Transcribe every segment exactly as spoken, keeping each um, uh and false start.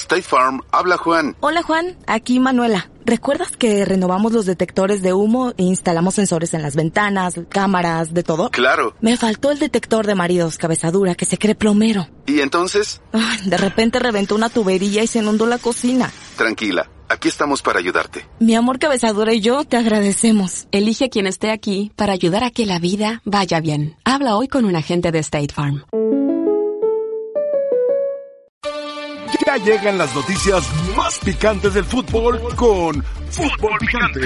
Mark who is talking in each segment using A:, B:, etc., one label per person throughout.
A: State Farm, habla Juan.
B: Hola Juan, aquí Manuela. ¿Recuerdas que renovamos los detectores de humo e instalamos sensores en las ventanas, cámaras, de todo?
A: Claro.
B: Me faltó el detector de maridos cabezadura que se cree plomero.
A: ¿Y entonces?
B: Ay, de repente reventó una tubería y se inundó la cocina.
A: Tranquila, aquí estamos para ayudarte.
B: Mi amor cabezadura y yo te agradecemos.
C: Elige quien esté aquí para ayudar a que la vida vaya bien. Habla hoy con un agente de State Farm.
D: Ya llegan las noticias más picantes del fútbol con Fútbol Picante.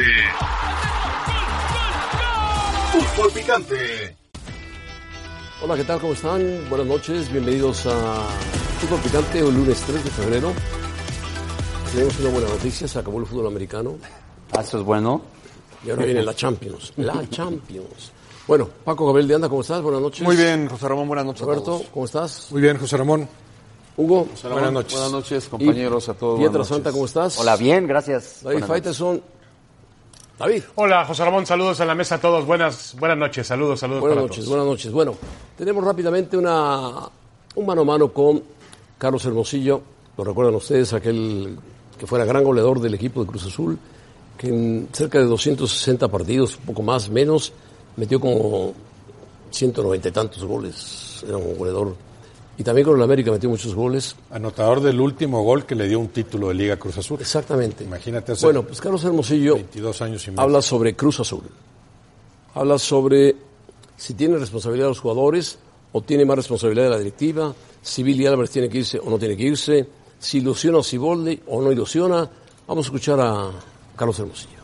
D: Fútbol Picante.
E: Hola, ¿qué tal? ¿Cómo están? Buenas noches, bienvenidos a Fútbol Picante, el lunes tres de febrero. Tenemos una buena noticia, se acabó el fútbol americano.
F: Ah, eso es bueno.
E: Y ahora viene la Champions, la Champions. Bueno, Paco Gabriel de Anda, ¿cómo estás? Buenas noches.
G: Muy bien, José Ramón, buenas noches.
E: Roberto, ¿cómo estás?
G: Muy bien, José Ramón.
E: Hugo,
G: José Ramón, buenas noches.
F: Buenas noches, compañeros, a todos.
E: Pietra Santa, ¿cómo estás?
F: Hola, bien, gracias.
E: David Faitelson. David.
H: Hola, José Ramón, saludos en la mesa a todos. Buenas, buenas noches, saludos, saludos
E: Buenas
H: para
E: noches,
H: todos.
E: buenas noches. Bueno, tenemos rápidamente una un mano a mano con Carlos Hermosillo. Lo recuerdan ustedes, aquel que fuera gran goleador del equipo de Cruz Azul, que en cerca de doscientos sesenta partidos, un poco más, menos, metió como ciento noventa y tantos goles. Era un goleador. Y también con el América metió muchos goles.
G: Anotador del último gol que le dio un título de Liga Cruz Azul.
E: Exactamente.
G: Imagínate hace
E: Bueno, pues Carlos Hermosillo
G: veintidós años y medio.
E: Habla sobre Cruz Azul. Habla sobre si tiene responsabilidad los jugadores o tiene más responsabilidad de la directiva, si Billy Álvarez tiene que irse o no tiene que irse, si ilusiona a Siboldi o no ilusiona. Vamos a escuchar a Carlos Hermosillo.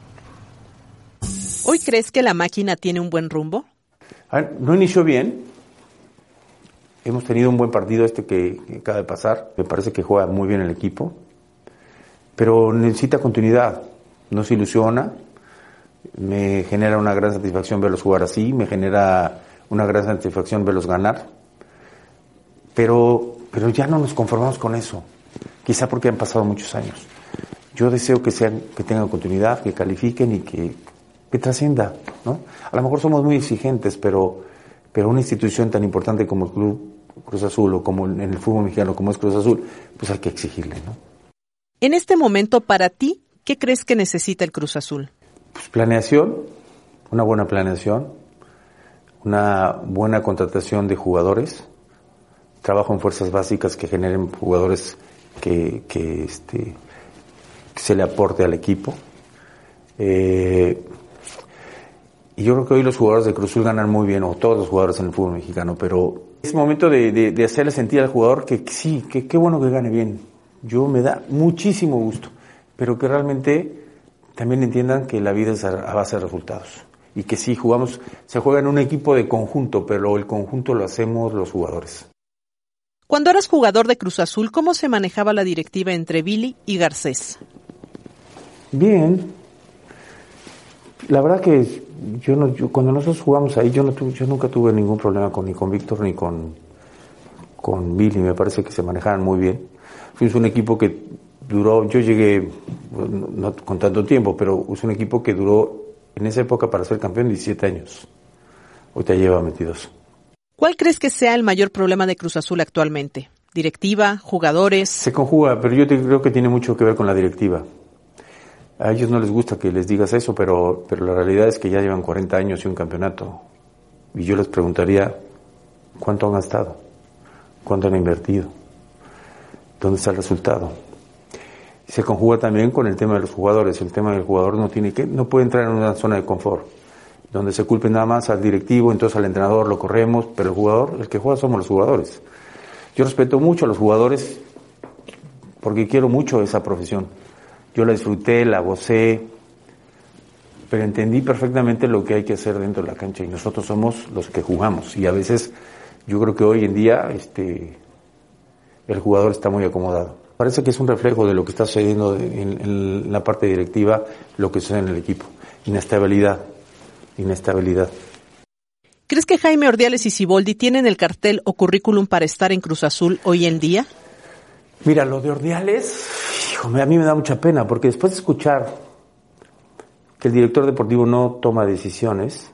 I: ¿Hoy crees que la máquina tiene un buen rumbo?
J: A ver, no inició bien. Hemos tenido un buen partido este que, que acaba de pasar. Me parece que juega muy bien el equipo. Pero necesita continuidad. No se ilusiona. Me genera una gran satisfacción verlos jugar así. Me genera una gran satisfacción verlos ganar. Pero, pero ya no nos conformamos con eso. Quizá porque han pasado muchos años. Yo deseo que sean, que tengan continuidad, que califiquen y que, que trascienda, ¿no? A lo mejor somos muy exigentes, pero, pero una institución tan importante como el Club Cruz Azul o como en el fútbol mexicano como es Cruz Azul, pues hay que exigirle, ¿no?
I: En este momento, para ti, ¿qué crees que necesita el Cruz Azul?
J: Pues planeación, una buena planeación, una buena contratación de jugadores, trabajo en fuerzas básicas que generen jugadores que, que, este, que se le aporte al equipo. Eh, y yo creo que hoy los jugadores de Cruz Azul ganan muy bien, o todos los jugadores en el fútbol mexicano, pero es momento de, de, de hacerle sentir al jugador que sí, que qué bueno que gane bien. Yo me da muchísimo gusto, pero que realmente también entiendan que la vida es a, a base de resultados. Y que sí, jugamos, se juega en un equipo de conjunto, pero el conjunto lo hacemos los jugadores.
I: Cuando eras jugador de Cruz Azul, ¿cómo se manejaba la directiva entre Billy y Garcés?
J: Bien. La verdad que yo no, yo, cuando nosotros jugamos ahí, yo no tuve, yo nunca tuve ningún problema con ni con Víctor ni con con Billy. Me parece que se manejaban muy bien. Fuimos un equipo que duró, yo llegué no, no con tanto tiempo, pero es un equipo que duró en esa época para ser campeón diecisiete años. Ahorita lleva veintidós.
I: ¿Cuál crees que sea el mayor problema de Cruz Azul actualmente? ¿Directiva? ¿Jugadores?
J: Se conjuga, pero yo te, creo que tiene mucho que ver con la directiva. A ellos no les gusta que les digas eso, pero, pero la realidad es que ya llevan cuarenta años y un campeonato. Y yo les preguntaría, ¿cuánto han gastado? ¿Cuánto han invertido? ¿Dónde está el resultado? Se conjuga también con el tema de los jugadores. El tema del jugador no tiene que, no puede entrar en una zona de confort, donde se culpe nada más al directivo, entonces al entrenador lo corremos, pero el jugador, el que juega somos los jugadores. Yo respeto mucho a los jugadores porque quiero mucho esa profesión. Yo la disfruté, la gocé, pero entendí perfectamente lo que hay que hacer dentro de la cancha y nosotros somos los que jugamos. Y a veces yo creo que hoy en día este, el jugador está muy acomodado. Parece que es un reflejo de lo que está sucediendo en, en la parte directiva, lo que sucede en el equipo. Inestabilidad, inestabilidad.
I: ¿Crees que Jaime Ordiales y Siboldi tienen el cartel o currículum para estar en Cruz Azul hoy en día?
J: Mira, lo de Ordiales, hijo, a mí me da mucha pena, porque después de escuchar que el director deportivo no toma decisiones,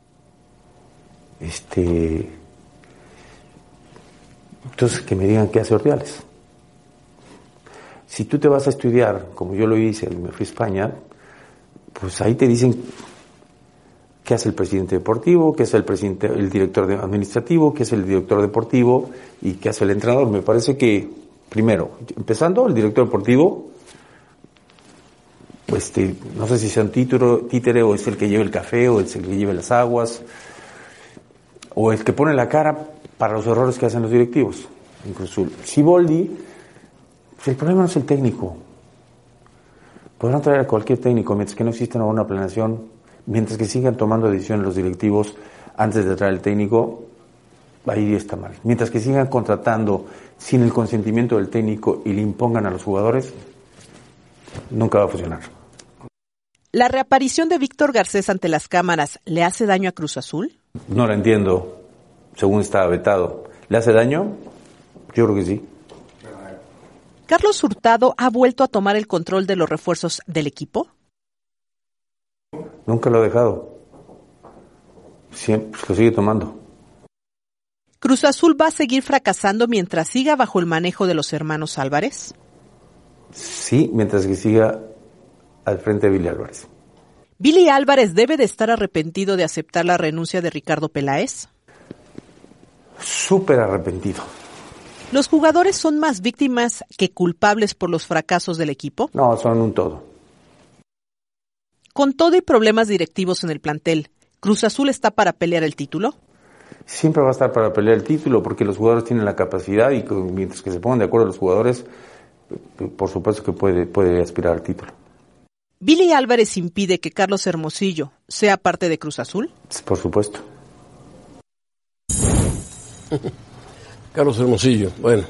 J: este, entonces que me digan qué hace Ordiales. Si tú te vas a estudiar, como yo lo hice, me fui a España, pues ahí te dicen qué hace el presidente deportivo, qué hace el presidente, el director administrativo, qué hace el director deportivo y qué hace el entrenador. Me parece que, primero, empezando, el director deportivo, pues te, no sé si sea un título, títere o es el que lleva el café o es el que lleva las aguas o el que pone la cara para los errores que hacen los directivos. Incluso Siboldi, pues el problema no es el técnico. Podrán traer a cualquier técnico mientras que no exista una buena planeación, mientras que sigan tomando decisiones los directivos antes de traer al técnico, ahí está mal. Mientras que sigan contratando sin el consentimiento del técnico y le impongan a los jugadores, nunca va a funcionar.
I: ¿La reaparición de Víctor Garcés ante las cámaras le hace daño a Cruz Azul?
J: No la entiendo, según está vetado. ¿Le hace daño? Yo creo que sí.
I: ¿Carlos Hurtado ha vuelto a tomar el control de los refuerzos del equipo?
J: Nunca lo ha dejado. Siempre lo sigue tomando.
I: ¿Cruz Azul va a seguir fracasando mientras siga bajo el manejo de los hermanos Álvarez?
J: Sí, mientras que siga al frente de Billy Álvarez.
I: ¿Billy Álvarez debe de estar arrepentido de aceptar la renuncia de Ricardo Peláez?
J: Súper arrepentido.
I: ¿Los jugadores son más víctimas que culpables por los fracasos del equipo?
J: No, son un todo.
I: Con todo y problemas directivos en el plantel, ¿Cruz Azul está para pelear el título?
J: Siempre va a estar para pelear el título porque los jugadores tienen la capacidad y mientras que se pongan de acuerdo los jugadores, por supuesto que puede, puede aspirar al título.
I: ¿Billy Álvarez impide que Carlos Hermosillo sea parte de Cruz Azul?
J: Por supuesto.
E: Carlos Hermosillo, bueno,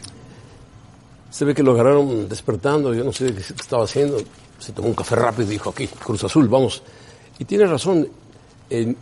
E: se ve que lo agarraron despertando, yo no sé qué estaba haciendo, se tomó un café rápido y dijo, aquí, Cruz Azul, vamos. Y tiene razón, en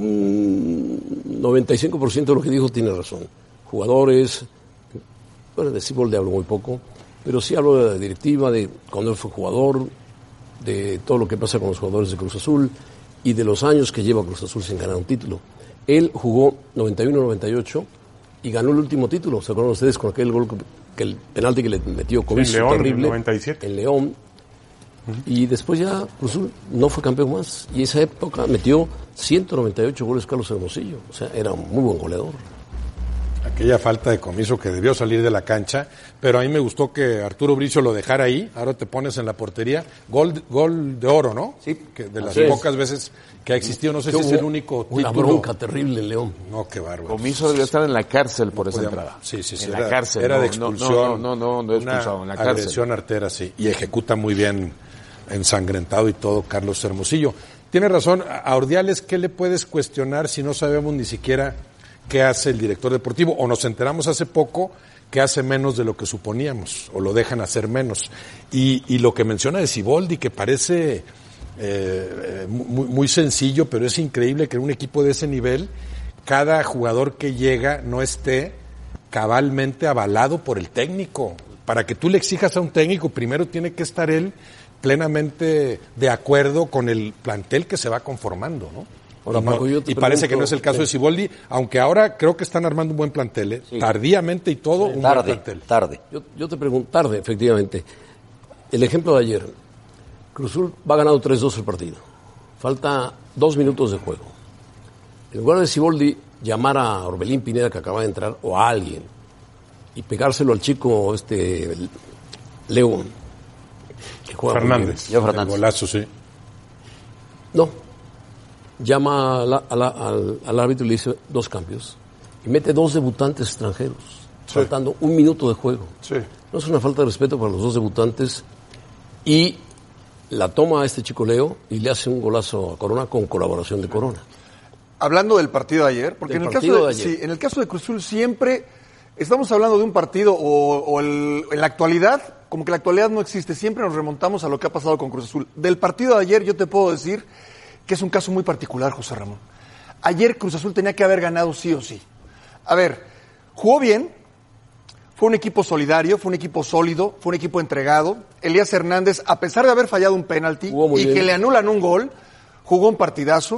E: un noventa y cinco por ciento de lo que dijo tiene razón. Jugadores, bueno, de Siboldi hablo muy poco, pero sí hablo de la directiva, de cuando él fue jugador, de todo lo que pasa con los jugadores de Cruz Azul y de los años que lleva Cruz Azul sin ganar un título. Él jugó noventa y uno noventa y ocho y ganó el último título, ¿se acuerdan ustedes con aquel gol, que el penalti que le metió Coviso,
H: en León,
E: terrible,
H: noventa y siete.
E: en León? Uh-huh. Y después ya Cruz Azul no fue campeón más, y esa época metió ciento noventa y ocho goles Carlos Hermosillo, o sea, era un muy buen goleador.
G: Aquella falta de Comiso que debió salir de la cancha, pero a mí me gustó que Arturo Bricio lo dejara ahí, ahora te pones en la portería, gol, gol de oro, ¿no?
F: Sí.
G: Que de las
E: Así
G: pocas
E: es.
G: veces que ha existido, no sé si es el único
E: una
G: título.
E: bronca terrible en León.
G: No, qué bárbaro.
F: Comiso debió estar en la cárcel por
G: No
F: esa
G: podía-
F: entrada.
G: Sí, sí, sí.
F: En
G: era,
F: la cárcel.
G: Era
F: no,
G: de
F: no,
G: expulsión.
F: No, no, no, no, de expulsado, en la
G: una
F: cárcel.
G: agresión artera, sí. Y ejecuta muy bien, ensangrentado y todo, Carlos Hermosillo. Tiene razón, a Ordiales, ¿qué le puedes cuestionar si no sabemos ni siquiera qué hace el director deportivo? O nos enteramos hace poco que hace menos de lo que suponíamos, o lo dejan hacer menos. Y, y lo que menciona de Siboldi, que parece eh, eh, muy, muy sencillo, pero es increíble que en un equipo de ese nivel, cada jugador que llega no esté cabalmente avalado por el técnico. Para que tú le exijas a un técnico, primero tiene que estar él plenamente de acuerdo con el plantel que se va conformando, ¿no?
E: Ahora,
G: y no-
E: Paco, yo te
G: y parece
E: pregunto-
G: que no es el caso de Siboldi, aunque ahora creo que están armando un buen plantel, ¿eh?
F: Sí.
G: Tardíamente y todo, un buen
F: Tarde,
G: plantel.
F: tarde.
E: Yo, yo te pregunto, tarde, efectivamente. El ejemplo de ayer, Cruz Azul va ganando tres dos el partido. Falta dos minutos de juego. En lugar de Siboldi llamar a Orbelín Pineda, que acaba de entrar, o a alguien, y pegárselo al chico este el León, que juega muy
H: Fernández.
F: Yo,
G: El
F: Fernández.
G: golazo, sí.
E: bien. No. Llama a la- a la- al, al árbitro y le dice dos cambios. Y mete dos debutantes extranjeros, faltando un minuto de juego.
H: Sí.
E: ¿No es una falta de respeto para los dos debutantes? Y la toma a este chico Leo y le hace un golazo a Corona con colaboración de Corona.
K: Hablando del partido de ayer, porque
E: Del
K: en el, caso
E: partido
K: de,
E: de ayer.
K: sí, en el caso de Cruz Azul siempre estamos hablando de un partido o, o el- en la actualidad, como que la actualidad no existe, siempre nos remontamos a lo que ha pasado con Cruz Azul. Del partido de ayer yo te puedo decir que es un caso muy particular, José Ramón. Ayer Cruz Azul tenía que haber ganado sí o sí. A ver, jugó bien, fue un equipo solidario, fue un equipo sólido, fue un equipo entregado. Elías Hernández, a pesar de haber fallado un penalti
E: Jugó muy
K: y
E: bien.
K: que le anulan un gol, jugó un partidazo.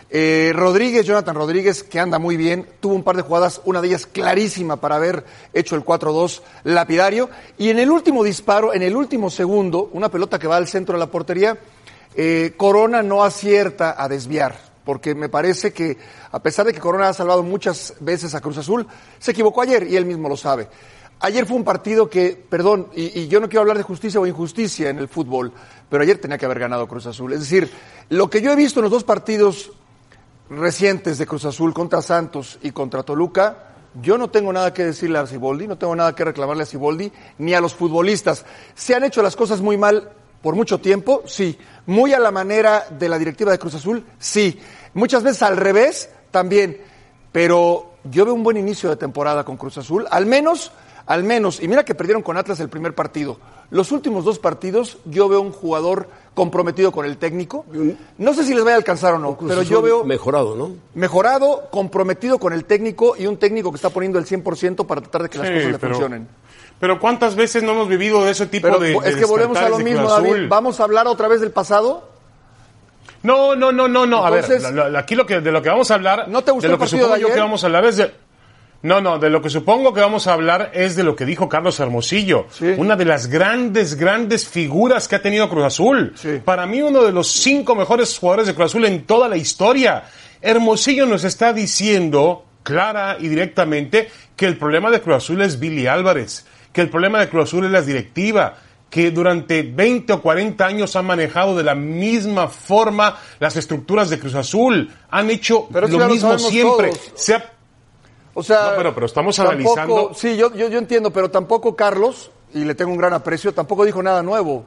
K: Eh, Rodríguez, Jonathan Rodríguez, que anda muy bien, tuvo un par de jugadas, una de ellas clarísima para haber hecho el cuatro dos lapidario. Y en el último disparo, en el último segundo, una pelota que va al centro de la portería, eh, Corona no acierta a desviar, porque me parece que, a pesar de que Corona ha salvado muchas veces a Cruz Azul, se equivocó ayer y él mismo lo sabe. Ayer fue un partido que, perdón, y, y yo no quiero hablar de justicia o injusticia en el fútbol, pero ayer tenía que haber ganado Cruz Azul. Es decir, lo que yo he visto en los dos partidos recientes de Cruz Azul contra Santos y contra Toluca, yo no tengo nada que decirle a Siboldi, no tengo nada que reclamarle a Siboldi ni a los futbolistas. ¿Se han hecho las cosas muy mal por mucho tiempo? Sí. ¿Muy a la manera de la directiva de Cruz Azul? Sí. Muchas veces al revés, también. Pero yo veo un buen inicio de temporada con Cruz Azul, al menos, al menos, y mira que perdieron con Atlas el primer partido. Los últimos dos partidos yo veo un jugador comprometido con el técnico. No sé si les vaya a alcanzar o no, pero yo veo...
E: Mejorado, ¿no?
K: Mejorado, comprometido con el técnico y un técnico que está poniendo el cien por ciento para tratar de que las
H: sí,
K: cosas le
H: pero,
K: funcionen.
H: Pero ¿cuántas veces no hemos vivido de ese tipo
K: pero,
H: de
K: Es
H: de
K: que volvemos a lo mismo, David. ¿Vamos a hablar otra vez del pasado?
H: No, no, no, no, no.
K: Entonces,
H: a ver, lo, lo, aquí lo que, de lo que vamos a hablar...
K: ¿No te gustó
H: de lo
K: el partido
H: que supongo
K: de
H: yo
K: ayer?
H: que vamos a hablar es de... No, no, de lo que supongo que vamos a hablar es de lo que dijo Carlos Hermosillo.
K: Sí.
H: Una de las grandes, grandes figuras que ha tenido Cruz Azul.
K: Sí.
H: Para mí, uno de los cinco mejores jugadores de Cruz Azul en toda la historia. Hermosillo nos está diciendo, clara y directamente, que el problema de Cruz Azul es Billy Álvarez, que el problema de Cruz Azul es la directiva, que durante veinte o cuarenta años han manejado de la misma forma las estructuras de Cruz Azul. Han hecho
K: Pero
H: lo
K: ya lo
H: mismo
K: sabemos
H: siempre.
K: todos.
H: Se ha
K: O sea,
H: No, pero, pero estamos
K: tampoco,
H: analizando...
K: Sí, yo, yo, yo entiendo, pero tampoco Carlos, y le tengo un gran aprecio, tampoco dijo nada nuevo.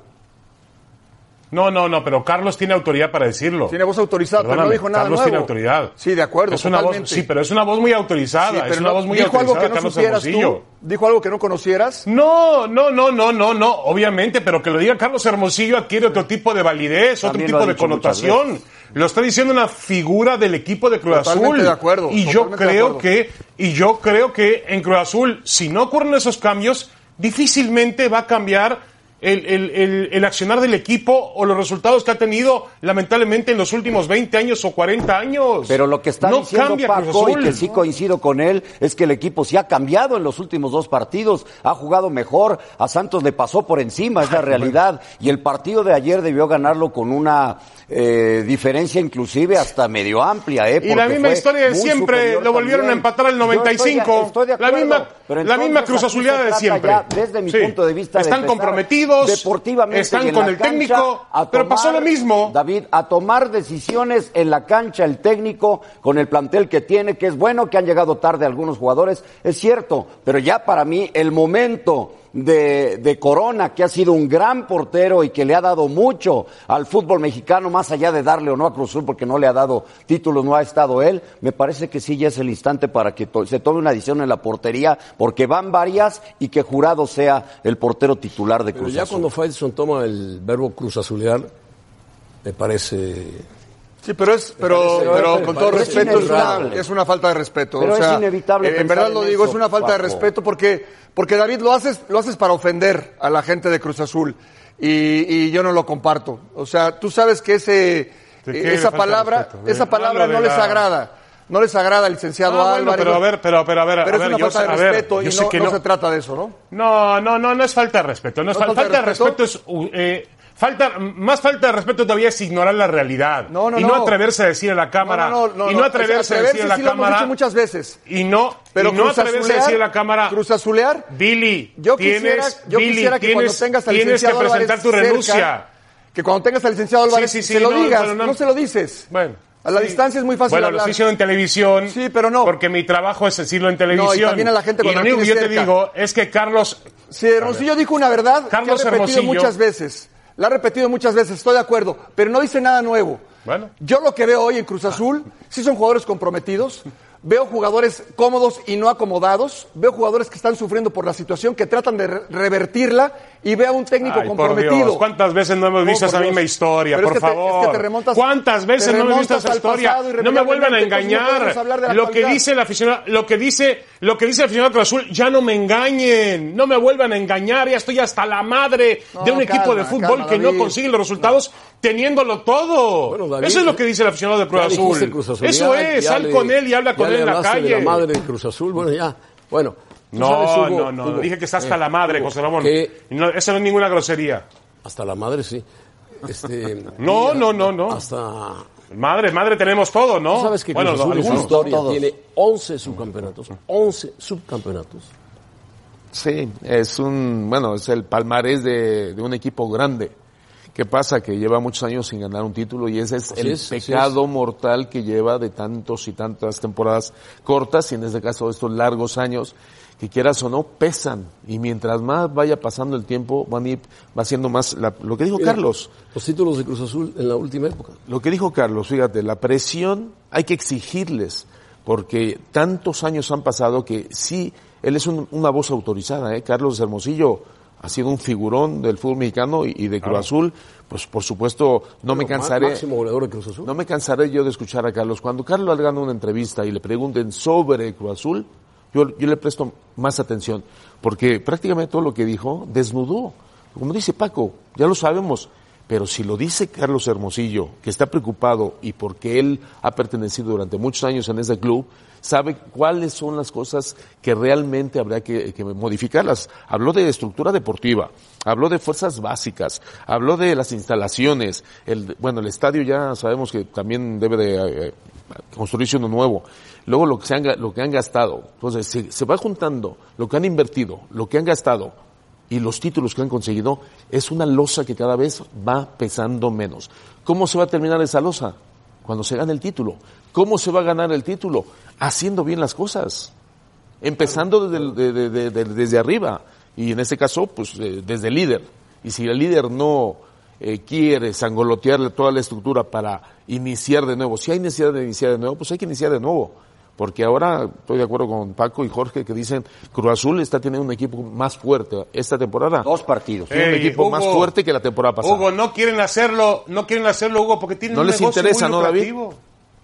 H: No, no, no, pero Carlos tiene autoridad para decirlo.
K: Tiene voz autorizada, pero no
H: Perdóname,
K: dijo nada
H: Carlos
K: nuevo.
H: tiene autoridad.
K: Sí, de acuerdo,
H: es una
K: totalmente.
H: voz, sí, pero es una voz muy autorizada.
K: Sí, pero
H: es una
K: no-
H: voz muy
K: ¿Dijo algo
H: autorizada,
K: que no
H: Carlos
K: supieras
H: Hermosillo.
K: tú? ¿Dijo algo que no conocieras?
H: No, no, no, no, no, no, obviamente, pero que lo diga Carlos Hermosillo adquiere otro tipo de validez,
J: También
H: otro
J: lo ha
H: tipo de
J: dicho muchas
H: connotación. Lo está diciendo una figura del equipo de Cruz
K: Totalmente
H: Azul.
K: de acuerdo,
H: Y yo
K: totalmente de
H: creo
K: acuerdo.
H: que, y yo creo que en Cruz Azul, si no ocurren esos cambios, difícilmente va a cambiar El, el, el, el accionar del equipo o los resultados que ha tenido lamentablemente en los últimos veinte años o cuarenta años.
L: Pero lo que está
H: no
L: diciendo
H: cambia Cruz
L: Paco, y
H: Azul.
L: que sí coincido con él, es que el equipo sí ha cambiado en los últimos dos partidos, ha jugado mejor, a Santos le pasó por encima, es la realidad, y el partido de ayer debió ganarlo con una eh, diferencia inclusive hasta medio amplia. Eh,
H: Y la
L: porque
H: misma
L: fue
H: historia de
L: muy
H: siempre,
L: superior
H: lo volvieron
L: también.
H: a empatar al noventa y cinco.
L: Yo estoy, estoy de acuerdo,
H: la misma,
L: pero
H: la misma
L: entonces
H: Cruz
L: aquí
H: Azulidad
L: se
H: de
L: trata
H: siempre.
L: ya, desde mi
H: Sí.
L: punto de vista, de
H: están
L: empezar
H: comprometidos,
L: deportivamente y
H: están
L: en
H: con
L: la
H: el
L: cancha
H: técnico,
L: a
H: pero pasó
L: tomar,
H: lo mismo.
L: David, a tomar decisiones en la cancha el técnico con el plantel que tiene, que es bueno, que han llegado tarde algunos jugadores, es cierto, pero ya para mí el momento de, de Corona, que ha sido un gran portero y que le ha dado mucho al fútbol mexicano, más allá de darle o no a Cruz Azul, porque no le ha dado títulos, no ha estado él, me parece que sí ya es el instante para que to- se tome una decisión en la portería, porque van varias, y que Jurado sea el portero titular de
E: Pero
L: Cruz
E: ya
L: Azul.
E: cuando Faitelson toma el verbo cruzazulear, me parece...
K: Sí, pero es, pero,
E: parece-
K: pero
E: me
K: con todo
E: parece
K: respeto es una,
L: inevitable.
K: es una falta de respeto.
L: Pero
K: o sea,
L: es inevitable
K: eh, en
L: pensar
K: verdad
L: en
K: lo digo,
L: eso,
K: es una falta de
L: Paco.
K: respeto porque, porque David lo haces, lo haces para ofender a la gente de Cruz Azul y, y yo no lo comparto. O sea, tú sabes que ese,
H: ¿De qué
K: eh,
H: le
K: esa
H: falta
K: palabra,
H: respeto? De-
K: esa palabra
H: ah, lo
K: no
H: de
K: les
H: la-
K: agrada. No les agrada al licenciado
H: Ah, bueno,
K: Álvarez.
H: pero a ver, pero, pero a ver,
K: Pero
H: a ver,
K: es una
H: yo
K: falta de
H: sé- a ver,
K: respeto
H: yo
K: y
H: sé
K: no,
H: que
K: no
H: no-
K: se trata de eso, ¿no?
H: No, no, no, no es falta de respeto. No es
K: ¿No
H: fal-
K: es falta
H: falta
K: de
H: de respeto es uh, eh, falta más falta de respeto todavía es ignorar la realidad
K: No, no,
H: y no,
K: no.
H: atreverse a decir en la cámara
K: No, no, no,
H: y
K: no,
H: no atreverse, a decir en la
K: sí lo hemos
H: cámara
K: dicho muchas veces.
H: y no
K: Pero
H: y no
K: Cruz
H: atreverse a
K: Azulear-
H: decir en la cámara
K: Cruz Azulear,
H: Billy,
K: yo
H: tienes,
K: quisiera, yo
H: Billy,
K: quisiera que
H: tienes,
K: cuando tengas al
H: tienes que
K: licenciado
H: presentar
K: Álvarez
H: tu
K: cerca,
H: renuncia.
K: que cuando tengas al licenciado Álvarez
H: Sí, sí, sí,
K: se lo
H: no,
K: digas,
H: pero
K: no,
H: no-
K: se lo dices.
H: Bueno,
K: a la
H: sí.
K: distancia es muy fácil
H: Bueno, lo
K: hablar.
H: estoy diciendo en televisión.
K: Sí, pero no.
H: Porque mi trabajo es decirlo en televisión.
K: No, y también a la gente
H: Y
K: cuando
H: lo
K: la
H: único que yo
K: tienes
H: te
K: cerca.
H: digo es que Carlos
K: Si Hermosillo dijo una verdad,
H: Carlos
K: que ha repetido
H: Hermosillo.
K: muchas veces. La ha repetido muchas veces, estoy de acuerdo, pero no dice nada nuevo.
H: Bueno.
K: Yo lo que veo hoy en Cruz Azul, sí son jugadores comprometidos, Veo jugadores cómodos y no acomodados. Veo jugadores que están sufriendo por la situación, que tratan de re- revertirla. Y veo a un técnico
H: Ay,
K: comprometido.
H: Por Dios, ¿cuántas veces no hemos visto
K: No,
H: esa
K: por
H: misma
K: Dios.
H: historia?
K: Pero
H: Por
K: es que te-
H: favor.
K: es que te remontas-
H: ¿Cuántas veces
K: te
H: no hemos visto
K: remontas
H: esa
K: al
H: historia?
K: pasado
H: No me vuelvan a
K: irremediablemente, entonces no
H: engañar.
K: podemos hablar de la
H: lo que
K: actualidad.
H: dice el aficionado, lo que dice, lo que dice el aficionado Cruz Azul, ya no me engañen. No me vuelvan a engañar. Ya estoy hasta la madre
K: No,
H: de un
K: calma,
H: equipo de fútbol
K: calma,
H: que
K: David.
H: no consigue los resultados teniéndolo todo.
E: Bueno, David,
H: Eso es lo que dice el aficionado de Cruz
E: Ya dijiste
H: Azul.
E: Cruz Azul,
H: Eso
E: ya-
H: es,
E: ya
H: sal
E: le-
H: con él y habla con
E: ya
H: él
E: le
H: en la
E: hablaste
H: calle.
E: de la madre de Cruz Azul, bueno, ya. Bueno. tú
H: No,
E: sabes, Hugo,
H: no, no,
E: Hugo,
H: dije que está hasta
E: eh,
H: la madre,
E: Hugo,
H: José Ramón.
E: que-
H: Y no, esa no es ninguna grosería.
E: Hasta la madre, sí. Este,
H: No, no, no, no.
E: Hasta...
H: Madre, madre tenemos todo, ¿no?
E: ¿Tú sabes que Cruz
H: bueno,
E: Azul en su
H: algunos.
E: historia
L: todos.
E: tiene once subcampeonatos? once subcampeonatos.
F: Sí, es un, bueno, es el palmarés de, de un equipo grande. ¿Qué pasa? Que lleva muchos años sin ganar un título y ese es
E: Así
F: el
E: es, así
F: pecado mortal que lleva de tantos y tantas temporadas cortas y en este caso estos largos años que quieras o no pesan y mientras más vaya pasando el tiempo van a ir, va siendo más la- lo que dijo
E: Mira,
F: Carlos.
E: Los títulos de Cruz Azul en la última época.
F: Lo que dijo Carlos, fíjate, la presión hay que exigirles, porque tantos años han pasado que sí, él es un- una voz autorizada, ¿eh? Carlos Hermosillo ha sido un figurón del fútbol mexicano y, y de Cruz
H: Claro.
F: Azul, pues por supuesto no me
E: Bueno,
F: cansaré,
E: Máximo goleador de Cruz Azul.
F: no me cansaré yo de escuchar a Carlos. Cuando Carlos le haga una entrevista y le pregunten sobre Cruz Azul, yo, yo le presto más atención, porque prácticamente todo lo que dijo desnudó. Como dice Paco, ya lo sabemos, pero si lo dice Carlos Hermosillo, que está preocupado y porque él ha pertenecido durante muchos años en ese club, sabe cuáles son las cosas que realmente habría que, que modificarlas. Habló de estructura deportiva, habló de fuerzas básicas, habló de las instalaciones, el, bueno, el estadio ya sabemos que también debe de eh, construirse uno nuevo. Luego lo que, se han, lo que han gastado. Entonces, se, se va juntando lo que han invertido, lo que han gastado y los títulos que han conseguido, es una losa que cada vez va pesando menos. ¿Cómo se va a terminar esa losa? Cuando se gane el título. ¿Cómo se va a ganar el título? Haciendo bien las cosas. Empezando desde, el- de- de- de- de- desde arriba. Y en este caso, pues eh, desde el líder. Y si el líder no eh, quiere sangolotearle toda la estructura para iniciar de nuevo, si hay necesidad de iniciar de nuevo, pues hay que iniciar de nuevo. Porque ahora estoy de acuerdo con Paco y Jorge que dicen Cruz Azul está teniendo un equipo más fuerte esta temporada.
L: Dos partidos.
F: Tiene un
H: Ey,
F: equipo
H: Hugo,
F: más fuerte que la temporada pasada.
H: Hugo, no quieren hacerlo, no quieren hacerlo, Hugo, porque tienen
F: No
H: un
F: les
H: negocio
F: interesa,
H: muy
F: ¿no, David?
H: lucrativo.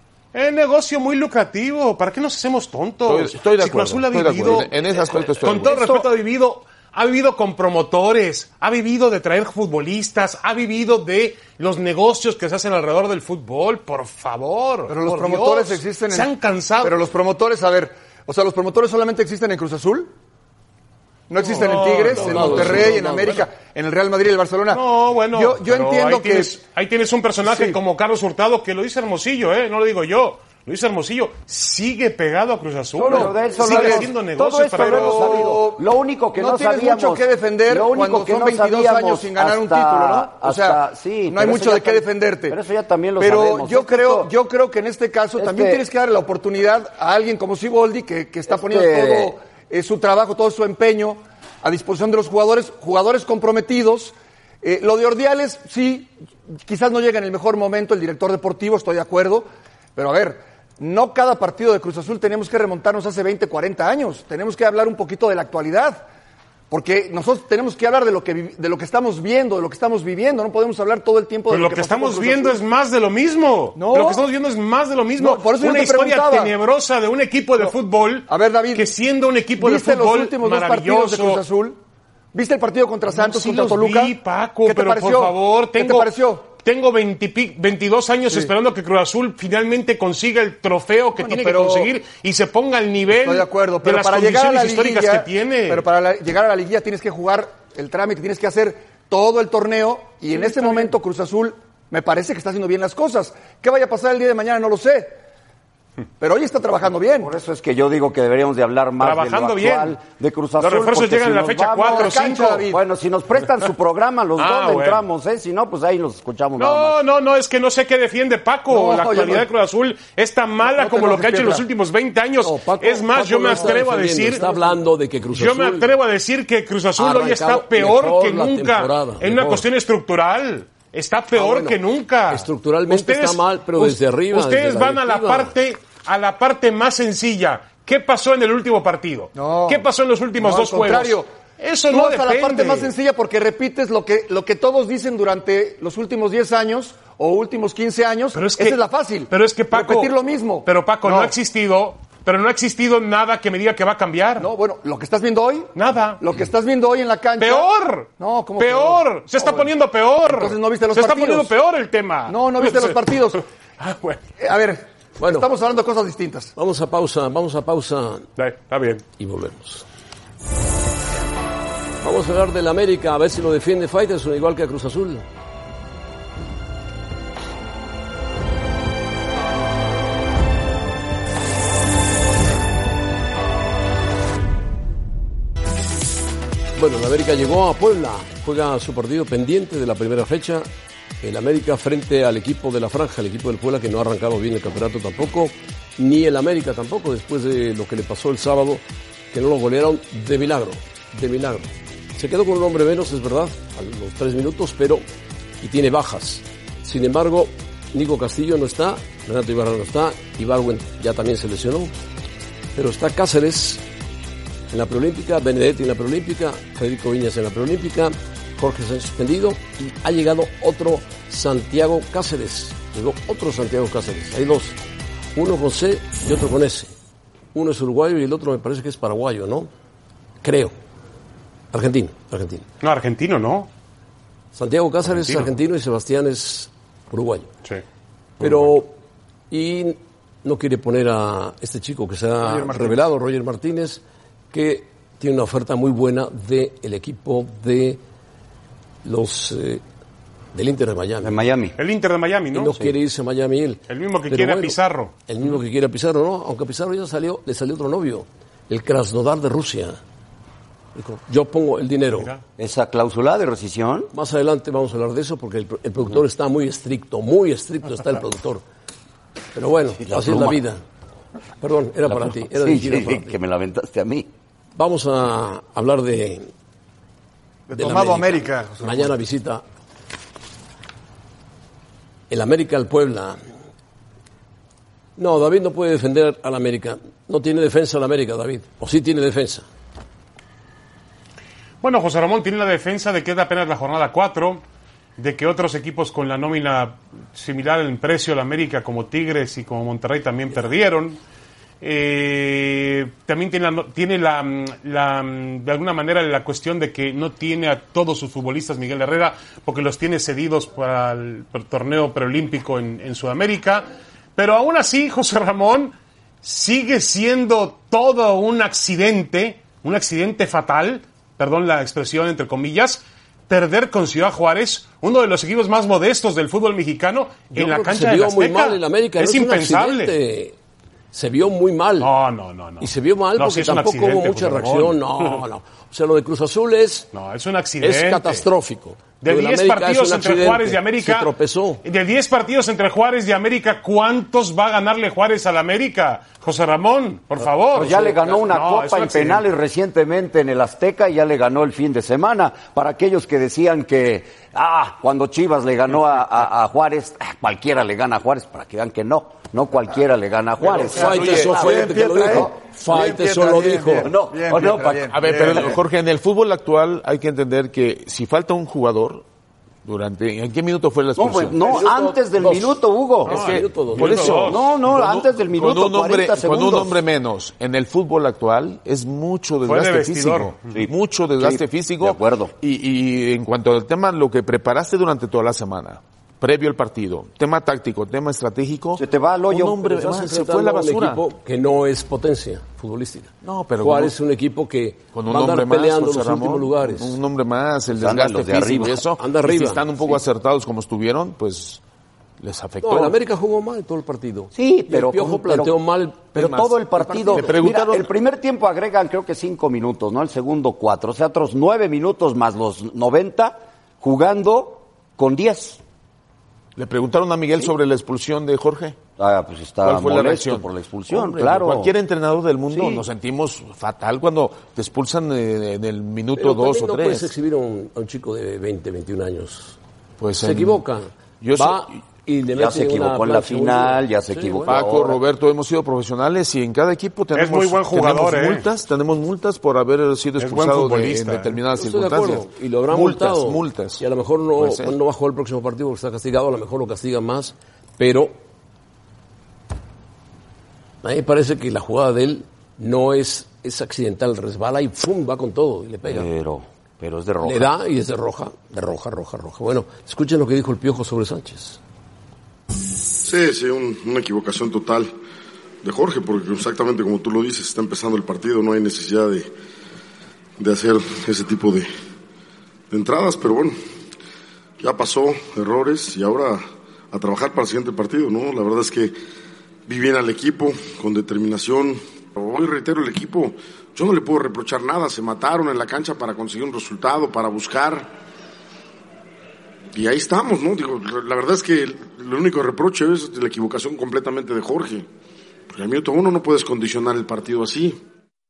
H: Es negocio muy lucrativo. ¿Para qué nos hacemos tontos?
F: Estoy, estoy de
H: Si Cruz
F: acuerdo.
H: Azul ha
F: estoy de
H: vivido,
F: acuerdo. En ese aspecto estoy
H: con
F: de
H: todo
F: acuerdo.
H: respeto, ha vivido, ha vivido con promotores, ha vivido de traer futbolistas, ha vivido de los negocios que se hacen alrededor del fútbol. Por favor.
K: Pero los
H: por
K: promotores
H: Dios.
K: existen en...
H: Se han cansado.
K: Pero los promotores, a ver, o sea, ¿los promotores solamente existen en Cruz Azul? ¿No existen
H: No,
K: en Tigres,
H: no,
K: en
H: no,
K: Monterrey,
H: no,
K: en
H: no,
K: América,
H: bueno.
K: en el Real Madrid y el Barcelona?
H: No, bueno.
K: Yo, yo
H: pero
K: entiendo
H: ahí
K: que...
H: Tienes, ahí tienes un personaje
K: Sí.
H: como Carlos Hurtado que lo dice Hermosillo, ¿eh? No lo digo yo. Lo dice Hermosillo. Sigue pegado a Cruz Azul.
L: Pero de eso lo
H: Sigue
L: hemos-
H: haciendo
L: todo
H: negocios
L: esto
H: para
L: lo hemos
H: Cruz Azul.
L: sabido. Lo único que no,
K: no tienes
L: sabíamos,
K: mucho que defender
L: lo único
K: cuando
L: que
K: son
L: no
K: veintidós
L: sabíamos
K: años sin ganar un
L: hasta-
K: título, ¿no? O sea,
L: hasta- sí,
K: no hay
L: pero
K: mucho
L: eso
K: de
L: ya
K: qué
L: tam-
K: defenderte.
L: Pero eso ya también lo
K: Pero
L: sabemos.
K: yo
L: Es que
K: creo,
L: esto-
K: yo creo que en este caso
L: es
K: también
L: que-
K: tienes que darle la oportunidad a alguien como Siboldi que, que está
L: Es
K: poniendo
L: que-
K: todo eh, su trabajo, todo su empeño a disposición de los jugadores, jugadores comprometidos. Eh, lo de Ordiales, sí, quizás no llega en el mejor momento el director deportivo, estoy de acuerdo, pero a ver, no cada partido de Cruz Azul tenemos que remontarnos hace veinte, cuarenta años, tenemos que hablar un poquito de la actualidad, porque nosotros tenemos que hablar de lo que, vi- de lo que estamos viendo, de lo que estamos viviendo, no podemos hablar todo el tiempo de
H: Pero
K: lo
H: lo que
K: pasó con
H: estamos
K: Cruz
H: viendo
K: Azul.
H: es más de lo mismo.
K: No.
H: Lo que estamos viendo es más de lo mismo.
K: No, por eso yo
H: Una
K: te
H: historia
K: preguntaba.
H: tenebrosa de un equipo de
K: No.
H: fútbol.
K: A ver, David,
H: que siendo un equipo de
K: ¿viste
H: fútbol
K: los últimos dos partidos de
H: maravilloso.
K: Cruz Azul? ¿Viste el partido contra Santos,
H: Sí
K: contra
H: los
K: Toluca?
H: vi, Paco,
K: ¿Qué te
H: pero
K: pareció?
H: por favor,
K: ¿Qué
H: tengo,
K: te pareció?
H: tengo veinte, veintidós años
K: Sí.
H: esperando que Cruz Azul finalmente consiga el trofeo que
K: Bueno,
H: tiene
K: pero-
H: que conseguir y se ponga al nivel
K: Estoy de acuerdo, pero
H: de las
K: para llegar a la
H: condiciones históricas
K: liguilla,
H: que tiene.
K: pero para la- llegar a la liguilla tienes que jugar el trámite, tienes que hacer todo el torneo y en este momento Cruz Azul me parece que está haciendo bien las cosas. ¿Qué vaya a pasar el día de mañana? No lo sé. Pero hoy está trabajando bien.
L: Por eso es que yo digo que deberíamos de hablar más
H: Trabajando
L: de lo actual
H: bien.
L: de Cruz
H: Los
L: Azul.
H: refuerzos
L: porque
H: llegan
L: si
H: en la
L: nos
H: fecha
L: vamos-
H: cuatro o
K: cancha,
H: cinco.
K: David.
L: Bueno, si nos prestan su programa, los
H: Ah,
L: dos le
H: bueno.
L: entramos, ¿eh? Si no, pues ahí nos escuchamos nada
H: No,
L: más.
H: no, no, es que no sé qué defiende Paco.
K: No,
H: la
K: yo
H: actualidad
K: no.
H: de Cruz Azul es tan mala
K: No te
H: como lo
K: enojes,
H: que ha hecho en los
K: Piedra.
H: últimos veinte años.
E: No, Paco-
H: es más,
E: Paco
H: yo me
E: no está
H: atrevo a
E: defendiendo,
H: decir...
E: Está hablando de que Cruz
H: Yo me
E: Azul
H: atrevo a decir que Cruz Azul
E: ha
H: hoy está
E: arrancado
H: peor
E: mejor
H: que
E: la
H: nunca
E: temporada,
H: en una
E: mejor.
H: cuestión estructural. Está peor
E: Ah, bueno,
H: que nunca.
E: estructuralmente está mal, pero desde arriba,
H: Ustedes
E: desde la
H: van a la
E: directiva.
H: parte a la parte más sencilla. ¿Qué pasó en el último partido?
K: No.
H: ¿Qué pasó en los últimos
K: No,
H: dos
K: al contrario.
H: juegos? Eso
K: Tú
H: no
K: vas
H: depende.
K: a la parte más sencilla porque repites lo que, lo que todos dicen durante los últimos diez años o últimos quince años.
H: Pero es que,
K: esa es la fácil.
H: Pero es que Paco...
K: Repetir lo mismo.
H: Pero Paco, no,
K: no
H: ha existido... Pero no ha existido nada que me diga que va a cambiar.
K: No, bueno, lo que estás viendo hoy.
H: Nada.
K: Lo que estás viendo hoy en la cancha.
H: ¡Peor!
K: No, ¿cómo
H: peor?
K: peor?
H: Se está
K: no,
H: poniendo peor.
K: Entonces no viste los
H: Se
K: partidos.
H: Se está poniendo peor el tema.
K: No, no viste los partidos.
H: Ah, bueno.
K: Eh, a ver, bueno, estamos hablando de cosas distintas.
E: Vamos a pausa, vamos a pausa.
H: Está bien.
E: Y volvemos. Vamos a hablar del América, a ver si lo defiende Faitelson igual que a Cruz Azul. Bueno, el América llegó a Puebla, juega su partido pendiente de la primera fecha. El América frente al equipo de la Franja, el equipo del Puebla que no ha arrancado bien el campeonato tampoco, ni el América tampoco, después de lo que le pasó el sábado, que no lo golearon de milagro, de milagro. Se quedó con un hombre menos, es verdad, a los tres minutos, pero y tiene bajas. Sin embargo, Nico Castillo no está, Renato Ibarra no está, Ibargüen ya también se lesionó, pero está Cáceres en la preolímpica, Benedetti en la preolímpica, Federico Viñas en la preolímpica, Jorge se ha suspendido y ha llegado otro Santiago Cáceres. Llegó otro Santiago Cáceres. Hay dos, uno con C y otro con S. Uno es uruguayo y el otro me parece que es paraguayo, ¿no? Creo. Argentino, argentino.
H: No, argentino no.
E: Santiago Cáceres
H: argentino.
E: es argentino y Sebastián es uruguayo.
H: Sí.
E: Pero, y no quiere poner a este chico que se ha
K: Roger
E: revelado, Roger Martínez, que tiene una oferta muy buena del equipo de los eh, del Inter de Miami.
L: En Miami.
H: El Inter de Miami, ¿no?
E: Y no
H: Sí.
E: quiere irse a Miami él.
H: El mismo que
E: Pero
H: quiere a
E: bueno,
H: Pizarro.
E: El mismo que quiere a Pizarro, ¿no? Aunque a Pizarro ya salió, le salió otro novio, el Krasnodar de Rusia. Dijo, yo pongo el dinero.
H: Mira.
L: Esa cláusula de rescisión.
E: Más adelante vamos a hablar de eso porque el, el productor está muy estricto, muy estricto está el productor. Pero bueno,
L: Sí, la
E: así es
L: pluma.
E: la vida. Perdón, era
L: La
E: para
L: pluma.
E: ti, era
L: Sí,
E: dirigida
L: sí,
E: para ti.
L: que me la aventaste a mí.
E: Vamos a hablar de...
K: De
E: del
K: Tomado América. José
E: Mañana
K: Ramón.
E: visita el América al Puebla. No, David no puede defender al América. No tiene defensa al América, David. O sí tiene defensa.
H: Bueno, José Ramón tiene la defensa de que es apenas la jornada cuatro, de que otros equipos con la nómina similar en precio al América, como Tigres y como Monterrey, también perdieron. Eh, también tiene, la, tiene la, la, de alguna manera la cuestión de que no tiene a todos sus futbolistas Miguel Herrera, porque los tiene cedidos para el, para el torneo preolímpico en, en Sudamérica. Pero aún así, José Ramón, sigue siendo todo un accidente, un accidente fatal, perdón la expresión entre comillas, perder con Ciudad Juárez, uno de los equipos más modestos del fútbol mexicano,
E: Yo
H: en la
E: creo que
H: cancha
E: se
H: de
E: vio
H: la
E: muy
H: Azteca.
E: mal el América.
H: Es
E: no un
H: impensable.
E: accidente. Se vio muy mal.
H: No, no, no, no.
E: Y se vio mal
H: No,
E: porque
H: sí es un
E: tampoco hubo
H: accidente,
E: mucha
H: José
E: reacción.
H: Ramón.
E: No, no. O sea, lo de Cruz Azul es,
H: No, es un accidente.
E: es catastrófico.
H: De
E: Lo del
H: diez
E: América
H: partidos
E: es un
H: entre
E: accidente.
H: Juárez y América.
E: Se tropezó.
H: De diez partidos entre Juárez y América, ¿cuántos va a ganarle Juárez al América? José Ramón, por favor.
L: Pues ya le ganó una
H: No, es
L: copa
H: un
L: en
H: accidente.
L: penales recientemente en el Azteca y ya le ganó el fin de semana. Para aquellos que decían que, ah, cuando Chivas le ganó a, a- a Juárez, ah, cualquiera le gana a Juárez, para que vean que no, no cualquiera le gana a Juárez.
E: Faitelson fue el que lo dijo. Faitelson lo dijo.
L: No,
K: Bien,
L: o no,
K: Pietra,
L: pa-
K: bien.
F: A ver, pero Jorge, en el fútbol actual hay que entender que si falta un jugador, durante ¿en qué minuto fue la
L: No,
F: expulsión?
L: pues, no,
E: Minuto
L: antes del
E: dos.
L: minuto, Hugo.
E: No,
F: Es que,
E: minuto dos.
F: por
H: Minuto
F: eso,
H: dos.
L: No, no,
F: cuando-
L: antes del minuto,
F: cuando un hombre,
L: cuarenta
F: cuando un
L: segundos.
F: hombre menos en el fútbol actual es mucho
H: Fue de
F: desgaste
H: vestidor.
F: físico,
L: Sí.
F: mucho desgaste
L: Sí,
F: físico.
L: de acuerdo.
F: Y, y en cuanto al tema, lo que preparaste durante toda la semana, previo al partido, tema táctico, tema estratégico,
L: Se te va al hoyo.
F: un hombre
E: Pero estás
F: más se fue a la
E: enfrentando a un
F: basura.
E: equipo que no es potencia futbolística.
F: No, pero
E: Juárez
F: con
E: es un equipo que
F: Con un
E: va a
F: hombre
E: andar
F: más,
E: peleando
F: José
E: los
F: Ramón,
E: últimos lugares.
F: un hombre más, el
L: Pues andan
F: desgaste
L: los de
F: físico
L: arriba.
F: y eso.
E: Anda
F: y si
E: arriba.
F: están un poco acertados como estuvieron, pues les afectó.
E: No, el América jugó mal todo el partido.
L: Sí,
E: Y
L: pero
E: el Piojo
L: pero-
E: planteó mal.
L: Pero
F: Es más,
L: todo el partido.
F: me preguntaron-
L: Mira, el primer tiempo agregan creo que cinco minutos, ¿no? El segundo cuatro, o sea, otros nueve minutos más los noventa jugando con diez.
F: Le preguntaron a Miguel sobre la expulsión de Jorge.
L: Ah, pues está
F: ¿Cuál fue la
L: molesto
F: reacción?
L: por la expulsión,
F: Hombre,
L: claro.
F: Cualquier entrenador del mundo
L: Sí.
F: nos sentimos fatal cuando te expulsan eh, en el minuto
E: Pero
F: dos
E: también
F: o
E: no puedes
F: tres.
E: exhibir a un, a un chico de veinte, veintiún años.
F: Pues
E: Se
F: en-
E: equivoca.
F: Yo
E: Va
F: soy-
E: y le
L: ya se equivocó en la final, ya se sí, equivocó.
F: Paco,
L: ahora.
F: Roberto, hemos sido profesionales y en cada equipo tenemos,
H: es muy buen jugador,
F: tenemos
H: ¿eh?
F: multas, tenemos multas por haber sido expulsado de, en determinadas
E: Estoy
F: circunstancias.
E: De acuerdo, y lo habrán
F: multas,
E: multado.
F: multas.
E: Y a lo mejor no, no va a jugar el próximo partido porque está castigado, a lo mejor lo castigan más, pero a mí me parece que la jugada de él no es, es accidental, resbala y ¡pum! Va con todo y le pega.
L: Pero, pero es de roja.
E: Le da y es de roja, de roja, roja, roja. Bueno, escuchen lo que dijo el Piojo sobre Sánchez.
M: Sí, sí, un, una equivocación total de Jorge, porque exactamente como tú lo dices, está empezando el partido, no hay necesidad de, de hacer ese tipo de, de entradas, pero bueno, ya pasó, errores, y ahora a trabajar para el siguiente partido, ¿no? La verdad es que vi bien al equipo, con determinación. Hoy reitero, el equipo, yo no le puedo reprochar nada, se mataron en la cancha para conseguir un resultado, para buscar. Y ahí estamos, ¿no? Digo, la verdad es que el único reproche es la equivocación completamente de Jorge. Porque al minuto uno no puedes condicionar el partido así.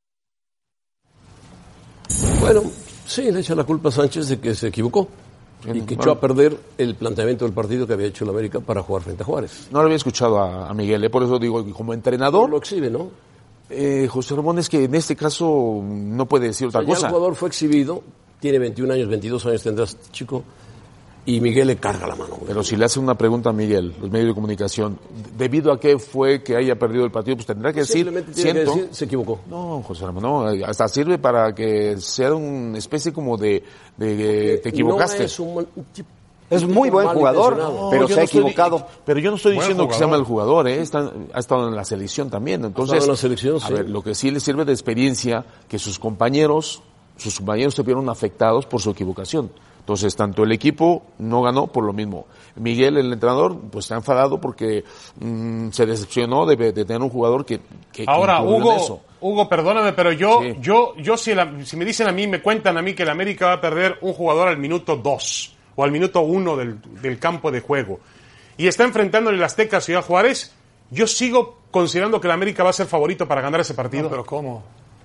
E: Bueno, sí, le echa la culpa a Sánchez de que se equivocó. Y que echó a perder el planteamiento del partido que había hecho el América para jugar frente a Juárez.
F: No lo había escuchado a, a Miguel, ¿eh? Por eso digo, como entrenador...
E: Lo exhibe, ¿no?
F: Eh, José Ramón, es que en este caso no puede decir otra
E: o sea,
F: cosa.
E: El jugador fue exhibido, tiene veintiún años, veintidós años tendrá este chico, y Miguel le carga la mano.
F: Pero si le hace una pregunta a Miguel, los medios de comunicación, ¿debido a qué fue que haya perdido el partido? Pues tendrá que decir,
E: Simplemente tiene
F: siento,
E: que decir, se equivocó.
F: No, José Ramón, no, hasta sirve para que sea una especie como de, de, de te equivocaste.
E: No es un, un tipo,
L: Es muy buen jugador,
F: no,
L: pero se
F: no
L: ha equivocado.
F: Estoy, pero yo no estoy
H: buen
F: diciendo
H: jugador.
F: que sea mal jugador, ¿eh? Está, ha estado en la selección también. Entonces,
E: ha estado en la selección,
F: a
E: sí.
F: ver, lo que sí le sirve de experiencia, que sus compañeros, sus compañeros se vieron afectados por su equivocación. Entonces, tanto el equipo no ganó por lo mismo. Miguel, el entrenador, pues está enfadado porque mmm, se decepcionó de, de tener un jugador que, que
H: Ahora,
F: que
H: Hugo,
F: en eso.
H: Hugo, perdóname, pero yo,
F: Sí.
H: yo, yo si, la, si me dicen a mí, me cuentan a mí que el América va a perder un jugador al minuto dos o al minuto uno del, del campo de juego y está enfrentando el Azteca a Ciudad Juárez, yo sigo considerando que el América va a ser favorito para ganar ese partido.
K: No, pero ¿cómo?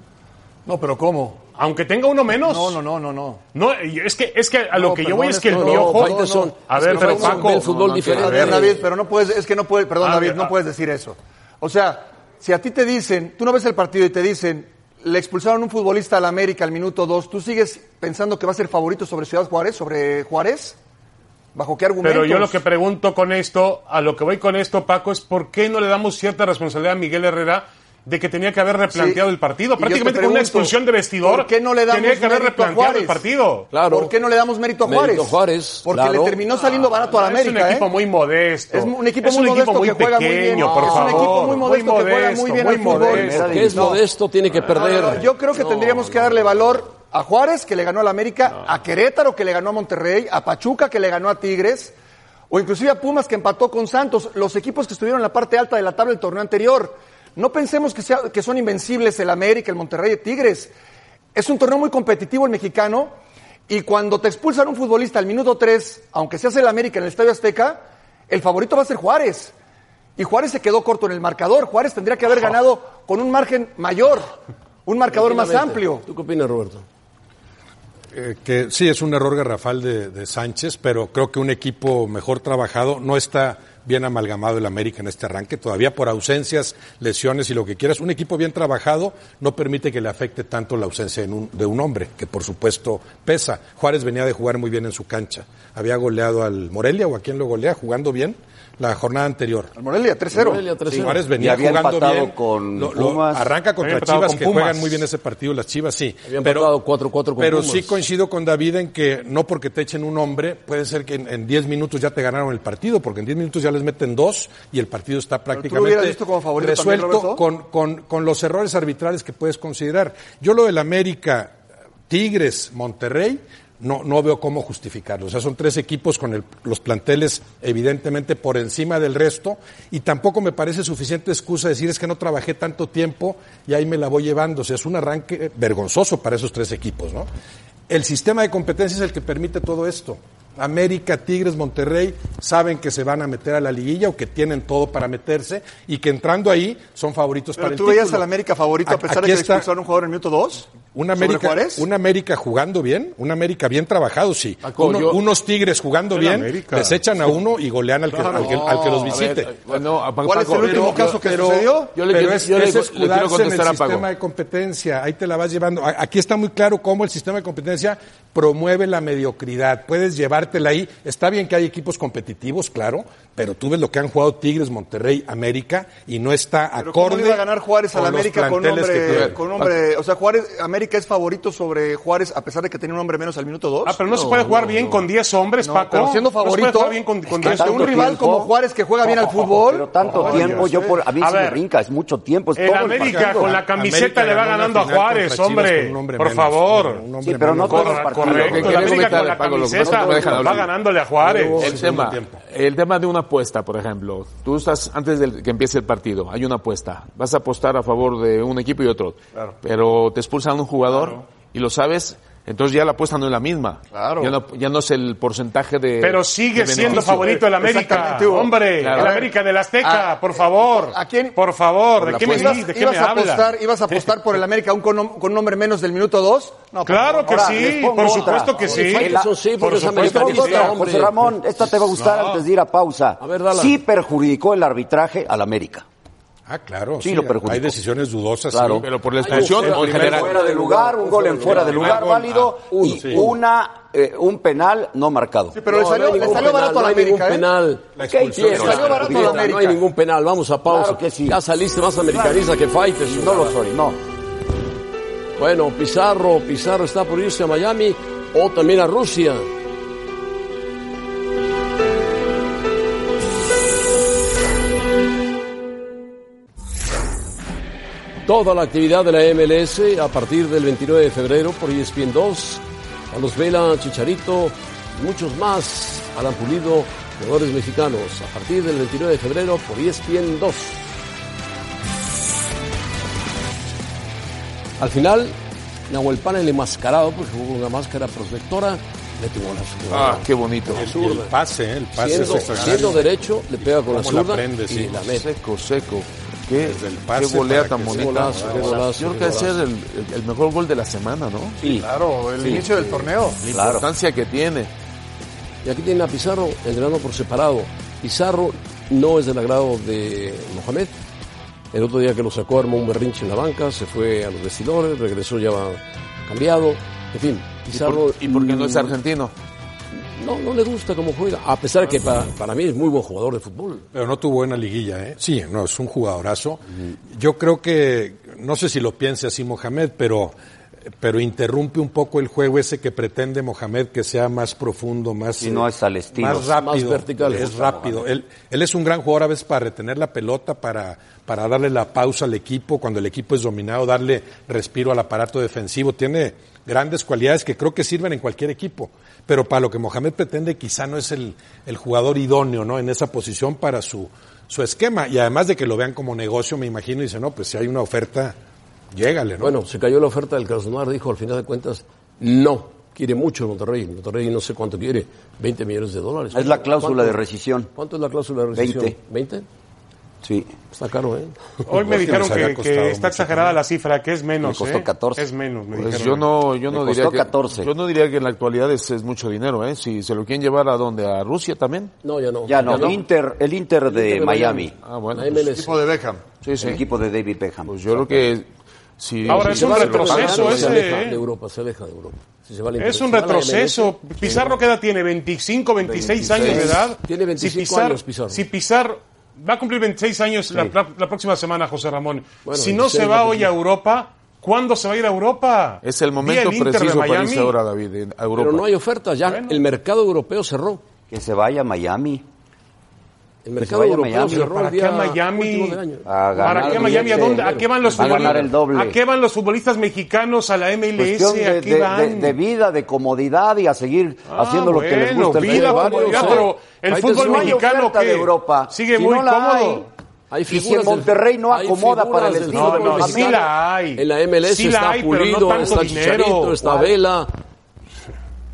K: No, pero ¿cómo?
H: Aunque tenga uno menos.
K: No, no, no, no, no.
H: No, es que, es que a lo
K: No,
H: que yo
K: perdón,
H: voy es que el
K: no,
H: Piojo...
K: no, no, no.
H: A
K: Es
H: ver,
K: que
H: pero
K: no,
H: Paco...
E: el fútbol
K: no,
E: diferente.
K: A ver, David, pero no puedes, es que no puedes, perdón,
H: A
K: David,
H: ver,
K: no
H: a-
K: puedes decir eso. O sea, si a ti te dicen, tú no ves el partido y te dicen, le expulsaron a un futbolista al América al minuto dos, ¿tú sigues pensando que va a ser favorito sobre Ciudad Juárez, sobre Juárez? ¿Bajo qué argumentos?
H: Pero yo lo que pregunto con esto, a lo que voy con esto, Paco, es ¿por qué no le damos cierta responsabilidad a Miguel Herrera de que tenía que haber replanteado
K: Sí.
H: el partido?
K: Y yo te
H: Prácticamente con una
K: pregunto,
H: expulsión de vestidor,
K: ¿por qué no le damos
H: tenía que haber
K: mérito a
H: replanteado
K: Juárez?
H: el partido.
E: Claro.
K: ¿Por qué no le damos mérito a Juárez?
E: Mérito a Juárez,
K: Porque
E: claro.
K: le terminó saliendo barato a la América,
H: Es un equipo
K: ¿eh?
H: muy modesto.
K: Es un equipo
H: Es
K: muy
H: un
K: modesto
H: equipo muy
K: que juega muy bien.
H: pequeño, por
K: Es un
H: favor.
K: equipo muy modesto que juega muy bien
H: muy
K: al fútbol.
H: modesto.
E: Que es
K: No.
E: modesto, tiene que perder.
K: No, no, no, yo creo que tendríamos que darle valor a Juárez, que le ganó al América, a Querétaro, que le ganó a Monterrey, a Pachuca, que le ganó a Tigres, o inclusive a Pumas, que empató con Santos, los equipos que estuvieron en la parte alta de la tabla del torneo anterior. No pensemos que, sea, que son invencibles el América, el Monterrey y Tigres. Es un torneo muy competitivo el mexicano, y cuando te expulsan un futbolista al minuto tres, aunque se hace el América en el Estadio Azteca, el favorito va a ser Juárez. Y Juárez se quedó corto en el marcador. Juárez tendría que haber ganado con un margen mayor, un marcador más amplio.
E: ¿Tú qué opinas, Roberto?
G: Eh, que sí, es un error garrafal de, de Sánchez, pero creo que un equipo mejor trabajado no está bien amalgamado el América en este arranque, todavía por ausencias, lesiones y lo que quieras. Un equipo bien trabajado no permite que le afecte tanto la ausencia en un, de un hombre, que por supuesto pesa. Juárez venía de jugar muy bien en su cancha. Había goleado al Morelia, o a quien lo golea, jugando bien la jornada anterior.
K: Al Morelia, tres cero.
E: Morelia, tres
G: Sí,
E: cero.
G: Juárez
L: Y
G: venía
L: había
G: jugando
L: empatado
G: bien.
L: con
G: Lo- lo-
L: Pumas.
G: arranca
H: Había
G: contra
H: empatado
G: Chivas,
H: con
G: que
H: Pumas.
G: juegan muy bien ese partido, las Chivas sí.
E: Había empatado cuatro cuatro con
G: pero
E: Pumas.
G: sí coincido con David en que no porque te echen un hombre, puede ser que en, en diez minutos ya te ganaron el partido, porque en diez minutos ya les meten dos y el partido está
K: ¿tú lo
G: prácticamente
K: hubieras visto como favorito también,
G: resuelto
K: Roberto?
G: con, con, con los errores arbitrales que puedes considerar. Yo lo del América, Tigres, Monterrey, no, no veo cómo justificarlo. O sea, son tres equipos con el, los planteles evidentemente por encima del resto, y tampoco me parece suficiente excusa decir es que no trabajé tanto tiempo y ahí me la voy llevando. O sea, es un arranque vergonzoso para esos tres equipos, ¿no? El sistema de competencia es el que permite todo esto. América, Tigres, Monterrey saben que se van a meter a la liguilla o que tienen todo para meterse y que entrando ahí son favoritos
K: ¿Pero
G: para el
K: tú veías
G: título.
K: al América favorito a pesar
G: Aquí
K: de que le
G: está
K: expulsaron a un jugador en el minuto dos?
G: una
K: ¿Sobre
G: América,
K: Juárez?
G: una América jugando bien, una América bien trabajado, sí.
F: Paco,
G: Uno-
F: yo-
G: unos Tigres jugando
H: El
G: bien,
H: América.
G: les echan a uno y golean al que, al que, al que los
F: A
G: visite.
F: ver, bueno, a Paco,
K: ¿Cuál es el último
F: pero-
K: caso que
G: pero,
K: sucedió?
F: Yo le
G: pero
F: quiero-
G: es,
F: yo le-
G: es
F: le quiero
G: escudarse en el
F: contestar a Paco.
G: sistema de competencia. Ahí te la vas llevando. A- Aquí está muy claro cómo el sistema de competencia promueve la mediocridad. Puedes llevártela ahí. Está bien que hay equipos competitivos, claro, pero tú ves lo que han jugado Tigres, Monterrey, América y no está
K: ¿Pero
G: acorde.
K: ¿Cómo le iba a ganar Juárez a la
G: con los
K: América con
G: planteles que
K: hombre,
G: tiene?
K: con hombre? O sea, Juárez, América es favorito sobre Juárez a pesar de que tenía un hombre menos al minuto dos.
H: Ah, pero no, se puede jugar bien con diez hombres,
K: No,
H: Paco.
K: pero siendo
H: No se puede
K: favorito
H: jugar bien con, con
K: de
H: diez
K: un
H: hombres.
K: rival como Juárez que juega bien al fútbol.
L: Pero tanto
K: Oye,
L: tiempo, yo por, a mí
H: A
L: sí me
H: ver,
L: brinca, es mucho tiempo. Es
H: El
L: todo el
H: América
L: partido.
H: con la camiseta
G: América
H: le va
G: ganó una
H: ganando a
G: final
H: Juárez,
G: contra Chivas
H: hombre.
G: con un hombre
H: Por
G: menos,
H: favor.
G: un hombre
L: Sí, pero no
G: menos.
L: todos los
H: Correcto,
L: partidos.
H: correcto.
F: Lo que
H: El
F: quería
H: América
F: comentar,
H: con la
F: Paco, lo que pasa es que
H: camiseta
F: no me dejan
H: va
F: hablar.
H: ganándole a Juárez.
F: El tema, el tema de una apuesta, por ejemplo. Tú estás, antes de que empiece el partido, hay una apuesta. Vas a apostar a favor de un equipo y otro.
K: Claro.
F: Pero te expulsan un jugador
K: Claro.
F: y lo sabes, entonces ya la apuesta no es la misma.
K: Claro.
F: Ya no, ya no es el porcentaje de.
H: Pero sigue
F: de
H: siendo
F: beneficio.
H: favorito el América.
K: Exactamente, Hugo.
H: Hombre,
F: Claro.
H: el América del Azteca,
K: Ah,
H: por favor.
K: ¿a quién?
H: Por favor,
F: Por
H: ¿de
F: la
H: qué me,
F: apuesta.
K: ¿Ibas,
H: ¿de qué
K: ibas
H: me
K: a
H: habla?
K: apostar, ¿Ibas a apostar por el América aún con, con un hombre menos del minuto dos? No,
H: Claro que
L: Ahora,
H: sí,
L: les pongo
H: por
L: otra.
H: supuesto que sí.
L: El-
E: Eso sí,
H: Por
E: porque es
H: supuesto
L: Les pongo
H: que sí,
E: americanista,
L: otra,
E: hombre.
L: José Ramón, esta te va a gustar
H: No.
L: antes de ir a pausa.
E: A ver, dala.
L: Sí perjudicó el arbitraje al América.
G: Ah, claro.
L: Sí, lo perjudicó.
G: Hay decisiones dudosas.
L: Claro.
G: sí.
F: Pero por la expulsión
H: Hay un
F: o en
H: primer
F: general.
L: Fuera de lugar, un gol en fuera de lugar
G: gol,
L: válido
G: ah, uno,
L: y
G: sí.
L: una eh, un penal no marcado.
K: Sí, pero le
E: No,
K: salió,
E: no hay
K: le
E: ningún
K: salió
E: penal,
K: barato a
E: no
K: la
E: hay ningún
K: América, ¿eh?
E: penal.
G: La
E: ¿Qué
G: expulsión.
E: quieres?
K: Salió barato a la
E: Julieta?
K: América.
E: No hay ningún penal, vamos a pausa.
L: Claro que sí.
E: Ya saliste más americanista que Fighters.
L: No lo soy, no.
E: Bueno, Pizarro, Pizarro está por irse a Miami o también a Rusia. Toda la actividad de la M L S a partir del veintinueve de febrero por E S P N dos. Carlos Vela, Chicharito, y muchos más. Alan Pulido, jugadores mexicanos. A partir del veintinueve de febrero por E S P N dos. Al final, Nahuel Pan, el enmascarado, porque jugó con una máscara protectora, le tuvo la
F: Ah, qué bonito.
G: El, el pase, ¿eh? el pase
E: Siendo,
G: es extraordinario.
E: siendo derecho, le pega con la
G: ¿Cómo la
E: zurda
G: prende,
E: y
G: sí?
E: la mete.
F: Seco, seco. Qué,
G: Desde el pase
F: qué golea
G: para
F: tan
G: que
F: bonita.
E: qué golazo, qué golazo,
F: Yo creo
E: qué
F: que va a ser
E: golazo.
F: el, el- el mejor gol de la semana, ¿no?
E: Sí.
K: Claro, el inicio del torneo.
F: La
L: Claro.
F: importancia que tiene.
E: Y aquí tienen a Pizarro entrenando por separado. Pizarro no es del agrado de Mohamed. El otro día que lo sacó armó un berrinche en la banca, se fue a los vestidores, regresó ya cambiado. En fin,
F: ¿Y
E: Pizarro...
F: por, y por qué no es
E: mm,
F: argentino?
E: No, no le gusta cómo juega, a pesar de que para, para mí es muy buen jugador de fútbol.
G: Pero no tuvo buena liguilla, ¿eh? Sí, no, es un jugadorazo. Yo creo que, no sé si lo piense así Mohamed, pero, pero interrumpe un poco el juego ese que pretende Mohamed que sea más profundo, más,
L: Y no es al estilo.
G: más rápido.
E: Más vertical.
G: Es rápido. Él, él es un gran jugador a veces para retener la pelota, para, para darle la pausa al equipo, cuando el equipo es dominado, darle respiro al aparato defensivo. Tiene grandes cualidades que creo que sirven en cualquier equipo. Pero para lo que Mohamed pretende quizá no es el, el jugador idóneo, ¿no? En esa posición para su, su esquema. Y además de que lo vean como negocio, me imagino, y dicen, no, pues si hay una oferta, llégale, ¿no?
E: Bueno, se cayó la oferta del Krasnodar, dijo al final de cuentas, no, quiere mucho Monterrey. Monterrey no sé cuánto quiere, veinte millones de dólares.
L: Es la cláusula
E: ¿Cuánto?
L: de rescisión.
E: ¿Cuánto es la cláusula de rescisión?
L: veinte.
E: ¿veinte?
L: Sí.
E: Está caro, ¿eh?
H: Hoy me
G: Porque
H: dijeron
G: nos había
H: que,
G: costado
H: que está
G: mucho
H: exagerada
G: también.
H: la cifra, que es menos.
L: Me costó
H: ¿eh?
L: catorce.
H: Es menos, me
F: Pues
H: dijeron.
F: yo no, yo
L: Me
F: no
L: costó
F: diría que,
L: catorce.
F: yo no diría que en la actualidad es, es mucho dinero, ¿eh? Si se lo quieren llevar a dónde, a Rusia también.
E: No, ya no.
L: Ya no, el Inter, el Inter de
E: Inter de
L: Miami.
E: Miami.
F: Ah, bueno.
E: La M L
F: Pues,
E: S.
K: Equipo de Beckham.
F: sí, sí.
L: El equipo de David Beckham.
F: Pues yo creo que si
H: Ahora
F: si
H: es un
F: se lo
H: retroceso
F: pagan,
H: ese,
E: Se aleja
H: ¿eh?
E: de Europa, se aleja de Europa. Si se va al
H: Es
E: Inter-
H: un
E: si va a la
H: retroceso.
E: M L S,
H: Pizarro, ¿qué edad tiene? ¿veinticinco, veintiséis años de edad?
E: Tiene veinticinco años, Pizarro.
H: Si Pizarro va a cumplir veintiséis años la, la- la próxima semana, José Ramón.
E: Bueno,
H: si no se
E: veintiséis
H: va
E: va a
H: hoy a Europa, ¿cuándo se va a ir a Europa?
F: Es el momento
H: Vía el Inter de
F: preciso para
H: Miami.
F: irse ahora, David, en- a Europa.
E: Pero no hay ofertas, ya
H: Bueno.
E: el mercado europeo cerró.
L: Que se vaya a Miami.
E: El
L: se
E: mercado
L: vaya a
E: europeo
L: Miami.
E: cerró
H: ¿Para
E: el
H: qué
E: día
H: a Miami?
E: último del año.
L: A ganar
H: ¿Para qué a Miami? ¿A,
L: billete.
H: dónde, ¿A qué van los
L: Va a ganar el
H: futbolistas?
L: doble.
H: ¿A qué van los futbolistas mexicanos a la M L S?
L: Cuestión de,
H: ¿A qué
L: de-
H: van?
L: de- de vida, de comodidad y a seguir
H: Ah,
L: haciendo lo que les
H: bueno,
L: gusta. el
H: vida,
L: fútbol.
H: comodidad,
E: ¿eh?
H: pero el
E: Ahí te
H: fútbol
E: suena.
L: No hay
H: mexicano
L: oferta
H: que
L: de Europa.
H: sigue
L: Si
H: muy
L: no la
H: cómodo.
L: hay,
E: Hay
L: y si en
E: figuras del-
L: Monterrey no
E: hay
L: acomoda para el
E: figuras del
L: estilo
E: fútbol
L: de
H: No, no,
L: Mohamed.
H: sí la hay.
E: En la M L S
H: Sí la
E: está
H: hay, pero no
E: Pulido,
H: tanto
E: está
H: dinero.
E: Chicharito, está
L: ¿Cuál?
E: Vela.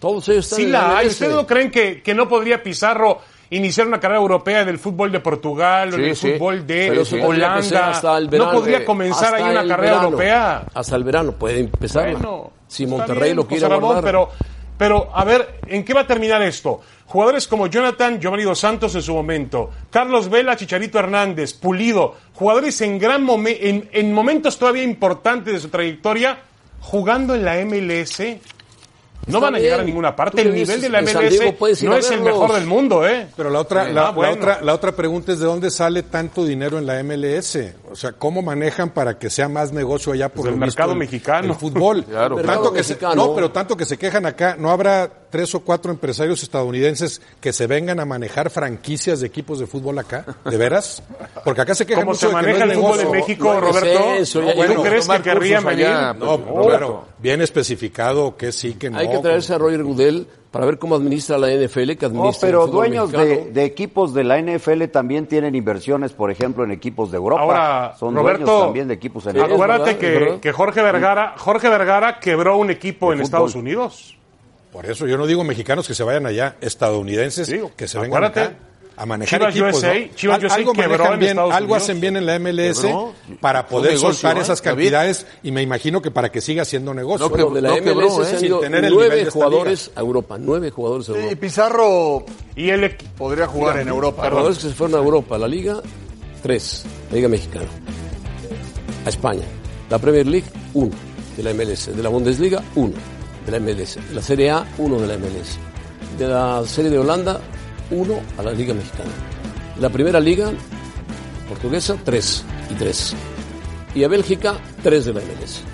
E: Todos ellos están
H: Sí
E: en
H: la
E: la
H: hay.
E: M L S.
H: ¿Ustedes no creen que, que no podría Pizarro iniciar una carrera europea del fútbol de Portugal o
F: Sí,
H: del
F: sí.
H: fútbol de
E: Pero eso tendría que ser
H: Holanda?
E: hasta el verano.
H: ¿No podría comenzar
E: Hasta
H: ahí una
E: el
H: carrera
E: verano.
H: europea?
E: Hasta el verano puede empezar.
H: Bueno,
E: si
H: está
E: Monterrey
H: bien,
E: lo quiere
H: José Ramón,
E: guardar.
H: pero, pero, a ver, ¿en qué va a terminar esto? Jugadores como Jonathan, Giovanni Dos Santos en su momento, Carlos Vela, Chicharito Hernández, Pulido, jugadores en, gran momen- en, en momentos todavía importantes de su trayectoria, jugando en la M L S. No
E: Está
H: van a llegar a
E: bien.
H: ninguna
E: Tú
H: parte.
E: que
H: El
E: vives
H: nivel de la
E: en
H: M
E: San
H: L S
E: Diego, puedes ir
H: no
E: a
H: es el
E: verlos.
H: mejor del mundo, ¿eh?
G: Pero la otra,
H: Eh,
G: la,
H: ah,
G: la
H: bueno.
G: otra, la otra pregunta es de dónde sale tanto dinero en la M L S. O sea, ¿cómo manejan para que sea más negocio allá por
H: Pues el
G: lo visto,
H: mercado
G: el-
H: mexicano.
G: El fútbol.
F: Claro.
G: Tanto
E: Mercado
G: que se-
E: mexicano.
G: no, pero tanto que se quejan acá. ¿No habrá tres o cuatro empresarios estadounidenses que se vengan a manejar franquicias de equipos de fútbol acá? ¿De veras? Porque acá se quejan
H: ¿Cómo
G: mucho
H: se
G: de que no
H: maneja
G: es
H: el fútbol
G: negocio.
H: en México,
E: No hay
H: Roberto?
E: descenso,
H: ¿Tú
E: ya-
H: crees
F: bueno,
H: que
F: tomar
H: querrían
F: cursos
H: venir?
F: allá,
G: No,
F: Roberto.
G: claro, bien especificado que sí, que no.
E: Hay que traerse a Roger Goodell para ver cómo administra la N F L, que
L: No,
E: administra
L: pero
E: el fútbol
L: dueños de,
E: mexicano.
L: de equipos de la N F L también tienen inversiones, por ejemplo, en equipos de Europa.
H: Ahora,
L: Son
H: Roberto,
L: dueños también de equipos en
E: Sí,
L: Europa.
H: Acuérdate
E: verdad, es
H: que,
E: verdad.
H: que Jorge Vergara, Jorge Vergara quebró un equipo
L: De
H: en
L: fútbol.
H: Estados Unidos.
G: Por eso yo no digo mexicanos que se vayan allá, estadounidenses
H: Digo,
G: que se vengan
H: acuérdate,
G: acá a manejar
H: Chivas
G: equipos.
H: U S A,
G: ¿no?
H: Chivas
G: Al-
H: U S A
G: algo
H: quebró
G: manejan
H: en
G: bien,
H: Estados
G: algo
H: Unidos.
G: hacen bien en la M L S
F: Quebró.
G: para poder
F: negocio,
G: soltar
F: ¿eh,
G: esas
F: David?
G: cantidades y me imagino que para que siga siendo negocio.
F: No,
E: Bueno, de la
F: no
E: M L S
F: quebró,
E: se
F: ¿eh?
E: han
G: Sin
E: ido
G: tener el nivel de
E: nueve
G: esta
E: jugadores a Europa, nueve jugadores a
K: Y
E: Europa.
K: Pizarro
H: Y el equ-
K: podría jugar en Europa.
E: Jugadores que se fueron a Europa, la Liga, tres, la Liga Mexicana. A España. La Premier League, uno, de la M L S. De la Bundesliga, uno, de la M L S. De la Serie A, uno de la M L S. De la Serie de Holanda, uno a la Liga Mexicana. De la Primera Liga Portuguesa, tres y tres. Y a Bélgica, tres de la M L S.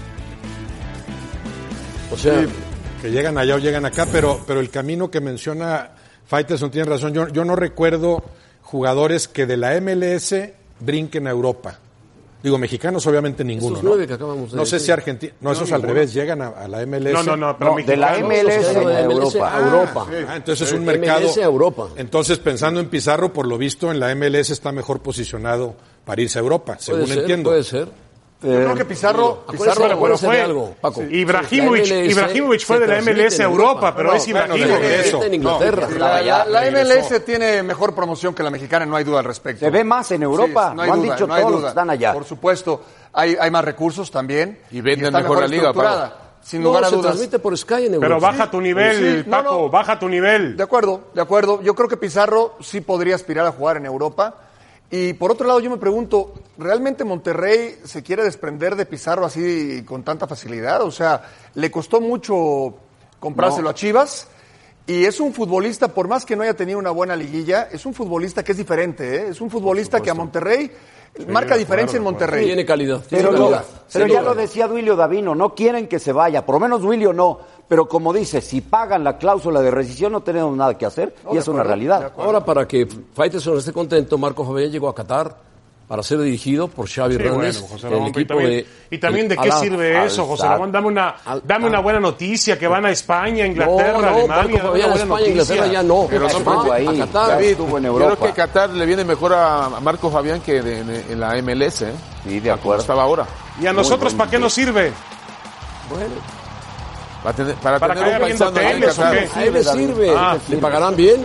E: O sea,
G: Que llegan allá o llegan acá, pero, pero el camino que menciona Faitelson tiene razón. Yo, yo no recuerdo jugadores que de la M L S brinquen a Europa. Digo, mexicanos obviamente ninguno,
E: Esos
G: ¿no?
E: nueve que acabamos de
G: No sé
E: decir.
G: si Argentina, no, esos al revés, llegan a, a la M L S.
H: No, no, no, pero
L: No, de la
H: mexicanos,
L: M L S
E: o sea, de la
L: a
E: M L S
L: Europa.
E: a Europa.
G: Ah, entonces es un
E: M L S
G: mercado.
E: a Europa.
G: Entonces, pensando en Pizarro, por lo visto, en la M L S está mejor posicionado para irse a Europa, según
E: Puede ser,
G: entiendo.
E: puede ser.
K: Yo creo que Pizarro,
E: Acuérdense-
K: Pizarro
H: Bueno,
E: acuérdense
H: fue-
E: de algo, Paco.
H: Ibrahimovic,
E: La M L S
H: Ibrahimovic fue
E: se
H: de la M L S a
E: transmite en
H: Europa, pero es
G: Bueno, de
H: Ibrahimovic.
G: regreso.
E: en Inglaterra.
K: La, la- la M L S tiene mejor promoción que la mexicana, no hay duda al respecto.
L: Se ve más en Europa,
K: Sí,
L: lo
K: hay
L: han
K: duda,
L: dicho
K: no hay
L: todos los
K: duda.
L: que están allá.
K: Por supuesto, hay, hay más recursos también.
F: Y venden
K: está
F: mejor la liga,
K: estructurada,
F: Pablo.
K: sin
E: No,
K: lugar a
E: se
K: dudas.
E: transmite por Sky en Europa.
H: Pero baja tu nivel,
K: Sí, no,
H: Paco,
K: no.
H: baja tu nivel.
K: De acuerdo, de acuerdo. Yo creo que Pizarro sí podría aspirar a jugar en Europa. Y por otro lado, yo me pregunto, ¿realmente Monterrey se quiere desprender de Pizarro así con tanta facilidad? O sea, le costó mucho comprárselo
L: No.
K: a Chivas. Y es un futbolista, por más que no haya tenido una buena liguilla, es un futbolista que es diferente, ¿eh? Es un futbolista que a Monterrey marca diferencia en Monterrey.
E: Tiene calidad.
L: Pero,
E: tiene
L: lo-
E: calidad.
L: pero
E: Sin
L: ya
E: duda.
L: lo decía Duilio Davino, no quieren que se vaya, por lo menos Duilio no. Pero como dice, si pagan la cláusula de rescisión no tenemos nada que hacer
K: No,
L: y
K: de
L: es una
K: acuerdo, de
L: realidad.
K: acuerdo.
E: Ahora, para que Faitelson esté contento, Marco Fabián llegó a Qatar para ser dirigido por Xavi
H: Sí,
E: Hernández,
H: bueno, José
E: el
H: Ramón, y
E: equipo
H: también,
E: de...
H: y también de
E: el
H: qué
E: Al-
H: sirve
E: Al-
H: eso, José
E: Al-
H: Ramón, dame una,
E: Al-
H: dame una
E: Al-
H: buena noticia, que van a España, Inglaterra,
E: No, no,
H: Alemania,
E: Marco
H: dame
E: Fabián,
H: una buena
E: España, Inglaterra
H: noticia.
E: ya no.
F: Pero no
L: estuvo
F: fue
L: ahí,
E: a Qatar.
L: ya
F: David,
L: estuvo en
F: yo
L: Europa.
F: creo que Qatar le viene mejor a Marco Fabián que de- en, en la M L S, ¿eh?
L: Sí, de
F: Como
L: acuerdo.
F: estaba ahora.
H: ¿Y a nosotros
L: buen
H: para qué nos sirve?
E: Bueno,
F: Para tener, para
H: ¿Para
F: tener
H: que
F: un
H: vaya viendo
F: paisano ahí en
H: hoteles o
F: Qatar.
H: qué?
E: a él le sirve.
H: Ah,
E: ¿Le pagarán bien?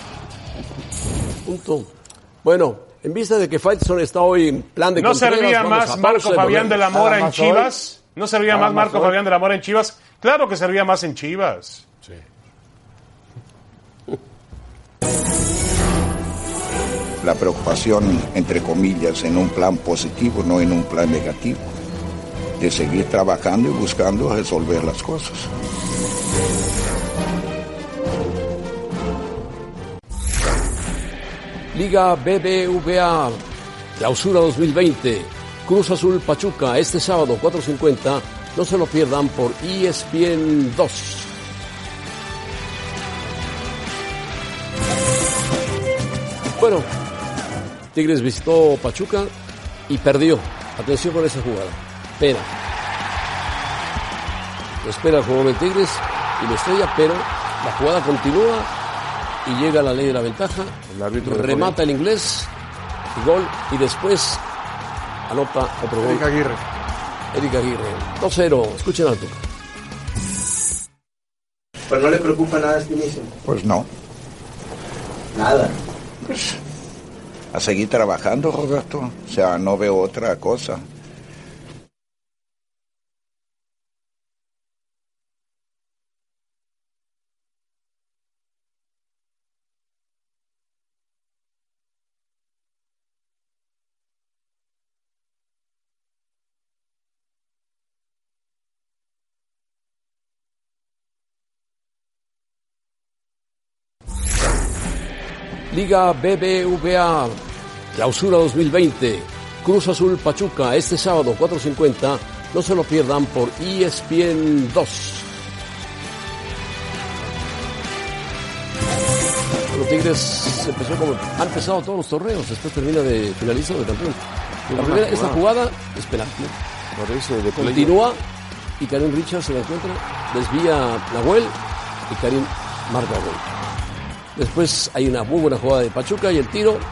E: Punto. Bueno, en vista de que Faitelson está hoy en plan de
H: ¿No
E: Contreras,
H: serviría
E: vamos
H: más
E: a
H: Marco
E: pausa y
H: Fabián de la
E: volvemos.
H: Mora en
L: más hoy.
H: Chivas? ¿No serviría
L: Nada
H: más
L: más
H: Marco
L: hoy.
H: Fabián de la Mora en Chivas? Claro que serviría más en Chivas.
N: La preocupación, entre comillas, en un plan positivo, no en un plan negativo, de seguir trabajando y buscando resolver las cosas.
E: Liga B B V A, Clausura dos mil veinte, Cruz Azul Pachuca, este sábado cuatro cincuenta, no se lo pierdan por E S P N dos. Bueno, Tigres visitó Pachuca y perdió. Atención con esa jugada. Pena. Lo espera el jugador de Tigres y lo estrella, pero la jugada continúa y llega la ley de la ventaja.
F: El árbitro dejó
E: remata el inglés y gol, y después anota otro gol.
K: Eric Aguirre.
E: Eric Aguirre. dos cero. Escuchen al Tuca.
O: Pues no le preocupa nada este inicio.
N: Pues no.
O: Nada.
N: Pues a seguir trabajando, Roberto. O sea, no veo otra cosa.
E: Liga B B V A, Clausura dos mil veinte, Cruz Azul Pachuca, este sábado cuatro cincuenta, no se lo pierdan por E S P N dos. Los Tigres empezó como, han empezado todos los torneos, después termina de finalista o de campeón. La primera, esta jugada es penalti. Continúa y Karim Richards se la encuentra, desvía Nahuel y Karim marca gol. Después hay una muy buena jugada de Pachuca y el tiro. Gol.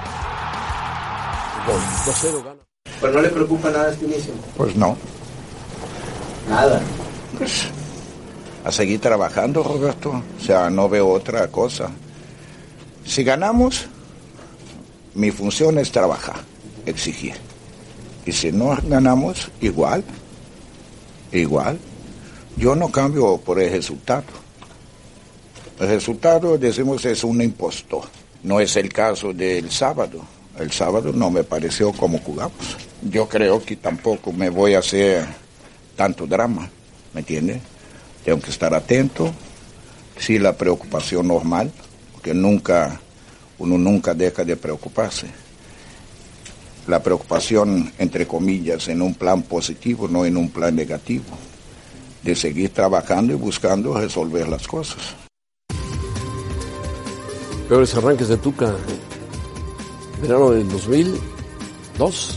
E: dos cero gana.
O: Pues no le preocupa nada este inicio.
N: Pues no.
O: Nada.
N: Pues a seguir trabajando, Roberto. O sea, no veo otra cosa. Si ganamos, mi función es trabajar, exigir. Y si no ganamos, igual. Igual. Yo no cambio por el resultado. El resultado, decimos, es un impostor. No es el caso del sábado. El sábado no me pareció como jugamos. Yo creo que tampoco me voy a hacer tanto drama, ¿me entiendes? Tengo que estar atento. Sí, la preocupación normal, porque nunca, uno nunca deja de preocuparse. La preocupación, entre comillas, en un plan positivo, no en un plan negativo. De seguir trabajando y buscando resolver las cosas.
E: Peores arranques de Tuca. Verano del dos mil dos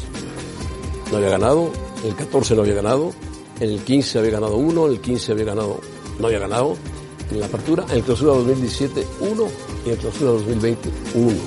E: no había ganado, en el catorce no había ganado, en el quince había ganado uno, en el quince había ganado, no había ganado, en la apertura, en el clausura dos mil diecisiete uno y en el clausura dos mil veinte uno.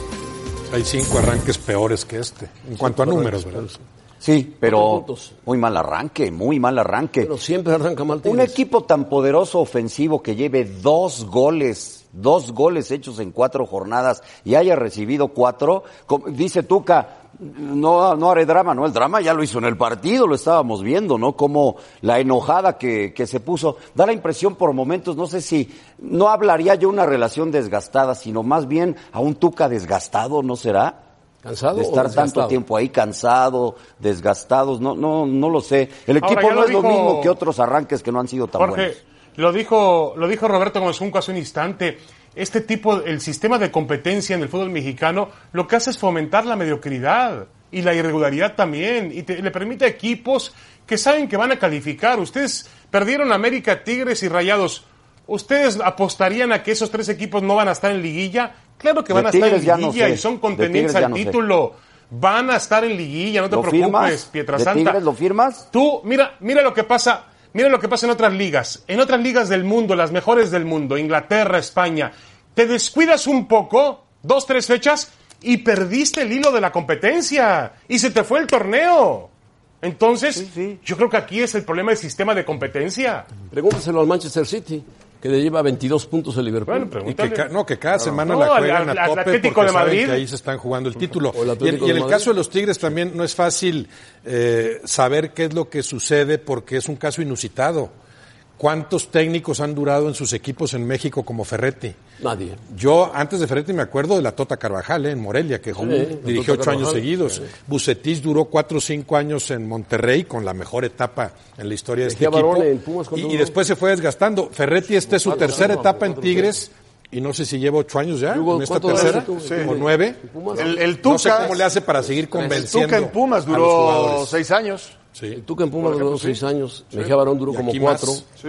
G: Hay cinco arranques peores que este, en cuanto a números, ¿verdad?
L: Sí, pero muy mal arranque, muy mal arranque.
E: Pero siempre arranca mal Tigres.
L: Un equipo tan poderoso ofensivo que lleve dos goles, dos goles hechos en cuatro jornadas y haya recibido cuatro, como dice Tuca, no, no haré drama, no, el drama ya lo hizo en el partido, lo estábamos viendo, ¿no? Como la enojada que, que se puso, da la impresión por momentos, no sé si, no hablaría yo una relación desgastada, sino más bien a un Tuca desgastado, ¿no será?
E: ¿Cansado
L: de estar
E: o desgastado?
L: Tanto tiempo ahí cansado, desgastados, no, no, no lo sé. El equipo no
H: lo
L: es
H: dijo,
L: lo mismo que otros arranques que no han sido tan
H: Jorge,
L: buenos.
H: lo dijo, lo dijo Roberto Gómez Junco hace un instante. Este tipo, el sistema de competencia en el fútbol mexicano, lo que hace es fomentar la mediocridad y la irregularidad también, y te, le permite a equipos que saben que van a calificar. Ustedes perdieron América, Tigres y Rayados. ¿Ustedes apostarían a que esos tres equipos no van a estar en liguilla? Claro que van a estar en liguilla no y son contendientes al no título. Sé. Van a estar en liguilla, no te preocupes,
L: firmas?
H: Pietrasanta.
L: ¿De Tigres lo firmas?
H: Tú, mira, mira lo que pasa, mira lo que pasa en otras ligas. En otras ligas del mundo, las mejores del mundo, Inglaterra, España, te descuidas un poco, dos, tres fechas, y perdiste el hilo de la competencia. Y se te fue el torneo. Entonces, sí, sí. yo creo que aquí es el problema del sistema de competencia.
E: Pregúntaselo al Manchester City, que le lleva veintidós puntos el Liverpool.
G: Bueno, y que ca- no, que cada
E: no,
G: semana
E: no,
G: la juegan
H: al,
G: a tope
H: Atlético
G: porque
H: de Madrid.
G: saben que ahí se están jugando el título.
E: El
G: y en, y en el
E: Madrid.
G: caso de los Tigres también no es fácil eh, saber qué es lo que sucede porque es un caso inusitado. ¿Cuántos técnicos han durado en sus equipos en México como Ferretti?
E: Nadie.
G: Yo, antes de Ferretti, me acuerdo de la Tota Carvajal, eh, en Morelia, que jugó,
E: Sí,
G: dirigió
E: Tota
G: ocho años
E: Carvajal,
G: seguidos.
E: sí.
G: Bucetich duró cuatro o cinco años en Monterrey, con la mejor etapa en la historia de este
E: Mejía
G: equipo.
E: Barone en Pumas,
G: Y,
E: ¿cuánto
G: y
E: duró?
G: después se fue desgastando. Ferretti, esta es su
E: Cuatro,
G: tercera
E: cinco,
G: etapa en
E: cuatro,
G: Tigres, y no sé si lleva ocho años ya,
E: Hugo,
G: en esta
E: ¿cuánto
G: tercera,
E: duraste tú?
G: o
E: Sí.
G: nueve.
K: El, el
G: No sé
K: Tuca,
G: cómo le hace para seguir
K: el
G: convenciendo
K: Tuca en Pumas
G: a los
K: duró
G: jugadores.
K: seis años.
G: Sí.
E: El Tuca en Pumas
K: Por ejemplo,
E: duró
K: sí.
E: seis años,
K: Sí.
E: Mejía Barón duró
G: Y
E: como
G: aquí
E: cuatro,
G: más.
K: Sí.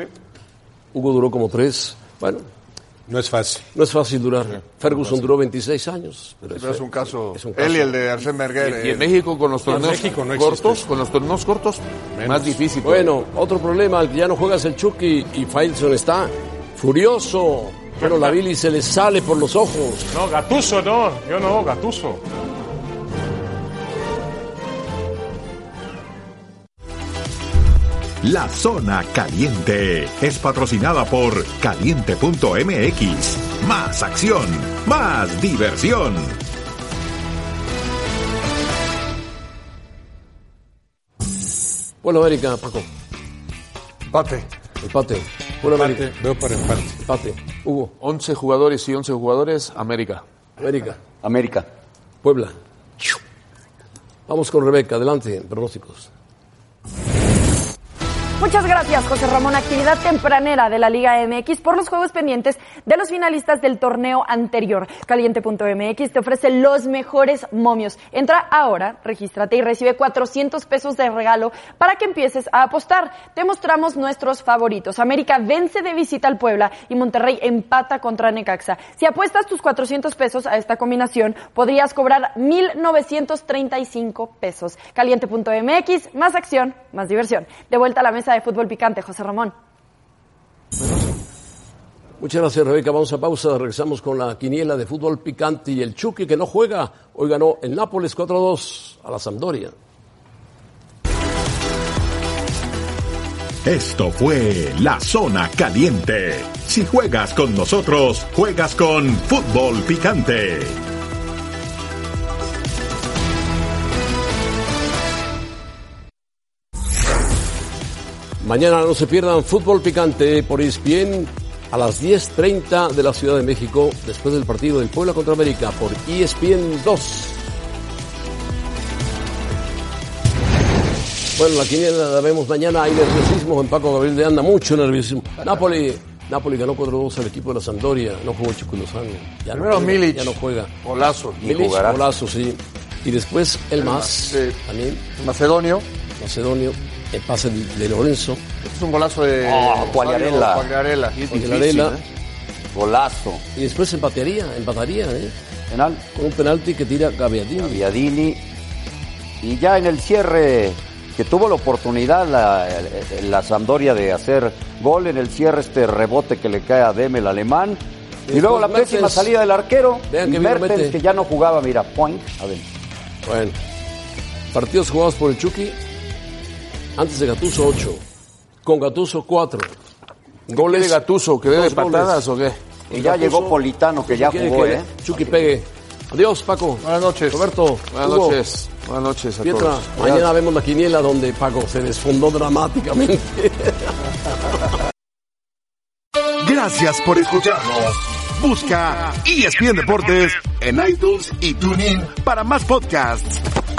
E: Hugo duró como tres. Bueno,
G: No es fácil.
E: no es fácil durar. Ferguson duró veintiséis años. Pero
K: Pero es un caso.
E: es un caso.
K: Él y el de Arsène Wenger.
F: Y
K: eh,
F: en México con los torneos
G: México no
F: cortos,
G: existe.
F: con los torneos cortos,
G: Menos.
F: más difícil.
E: Bueno, otro problema, el que ya no juega es el Chucky y Failson está furioso. Pero la bilis se le sale por los ojos.
H: No, Gattuso no, yo no, Gattuso.
P: La Zona Caliente es patrocinada por Caliente punto M X. Más acción, más diversión.
E: Bueno, América, Paco.
K: Empate.
E: Empate. Bueno, América.
G: Veo para empate.
E: Empate. Hugo.
F: once jugadores y once jugadores, América.
E: América.
L: América.
E: Puebla. Vamos con Rebeca. Adelante. Pronósticos.
Q: Muchas gracias, José Ramón. Actividad tempranera de la Liga M X por los juegos pendientes de los finalistas del torneo anterior. Caliente punto M X te ofrece los mejores momios. Entra ahora, regístrate y recibe cuatrocientos pesos de regalo para que empieces a apostar. Te mostramos nuestros favoritos. América vence de visita al Puebla y Monterrey empata contra Necaxa. Si apuestas tus cuatrocientos pesos a esta combinación, podrías cobrar mil novecientos treinta y cinco pesos. Caliente punto M X, más acción, más diversión. De vuelta a la mesa de fútbol picante, José Ramón.
E: Muchas gracias, Rebeca. Vamos a pausa. Regresamos con la quiniela de fútbol picante y el Chucky, que no juega. Hoy ganó el Nápoles cuatro a dos a la Sampdoria.
P: Esto fue La Zona Caliente. Si juegas con nosotros, juegas con Fútbol Picante.
E: Mañana no se pierdan Fútbol Picante por E S P N a las diez treinta de la Ciudad de México, después del partido del Puebla contra América por E S P N dos. Bueno, la quiniela la vemos mañana. Hay nerviosismo en Paco Gabriel de Anda, mucho nerviosismo. Napoli, Napoli ganó cuatro a dos al equipo de la Sampdoria. No jugó Chucky Lozano. Ya
K: Primero
E: no
K: Milic.
E: Ya no juega.
K: Golazo.
E: Milic, golazo, sí. Y después el más,
K: sí.
E: también.
K: Macedonio.
E: Macedonio. El pase de Lorenzo.
K: Este es un golazo de
L: oh, Quagliarella.
K: Quagliarella.
E: Quagliarella.
L: ¿eh? Golazo.
E: Y después empataría, empataría, ¿eh?
L: Penal.
E: Con un penalti que tira Gaviadini.
L: Gaviadini. Y ya en el cierre, que tuvo la oportunidad la, la Sampdoria de hacer gol, en el cierre este rebote que le cae a Deme, el alemán. Y, y luego la Mertens, pésima salida del arquero.
E: Vean
L: y
E: que
L: Mertens, que ya no jugaba, mira, point, adentro.
E: Bueno, partidos jugados por el Chucky. Antes de Gattuso, ocho. Con Gattuso, cuatro.
F: ¿Goles de Gattuso? ¿Que dé de patadas o qué?
L: Y ya llegó Politano, que ya jugó,
E: que
L: ¿eh?
E: Chucky pegue. Adiós, Paco.
K: Buenas noches.
E: Roberto.
F: Buenas
E: Hugo.
F: noches. Buenas noches a
E: Pietra,
F: todos.
E: mañana vemos la quiniela donde Paco se desfondó dramáticamente.
D: Gracias por escucharnos. Busca E S P N Deportes en iTunes y TuneIn para más podcasts.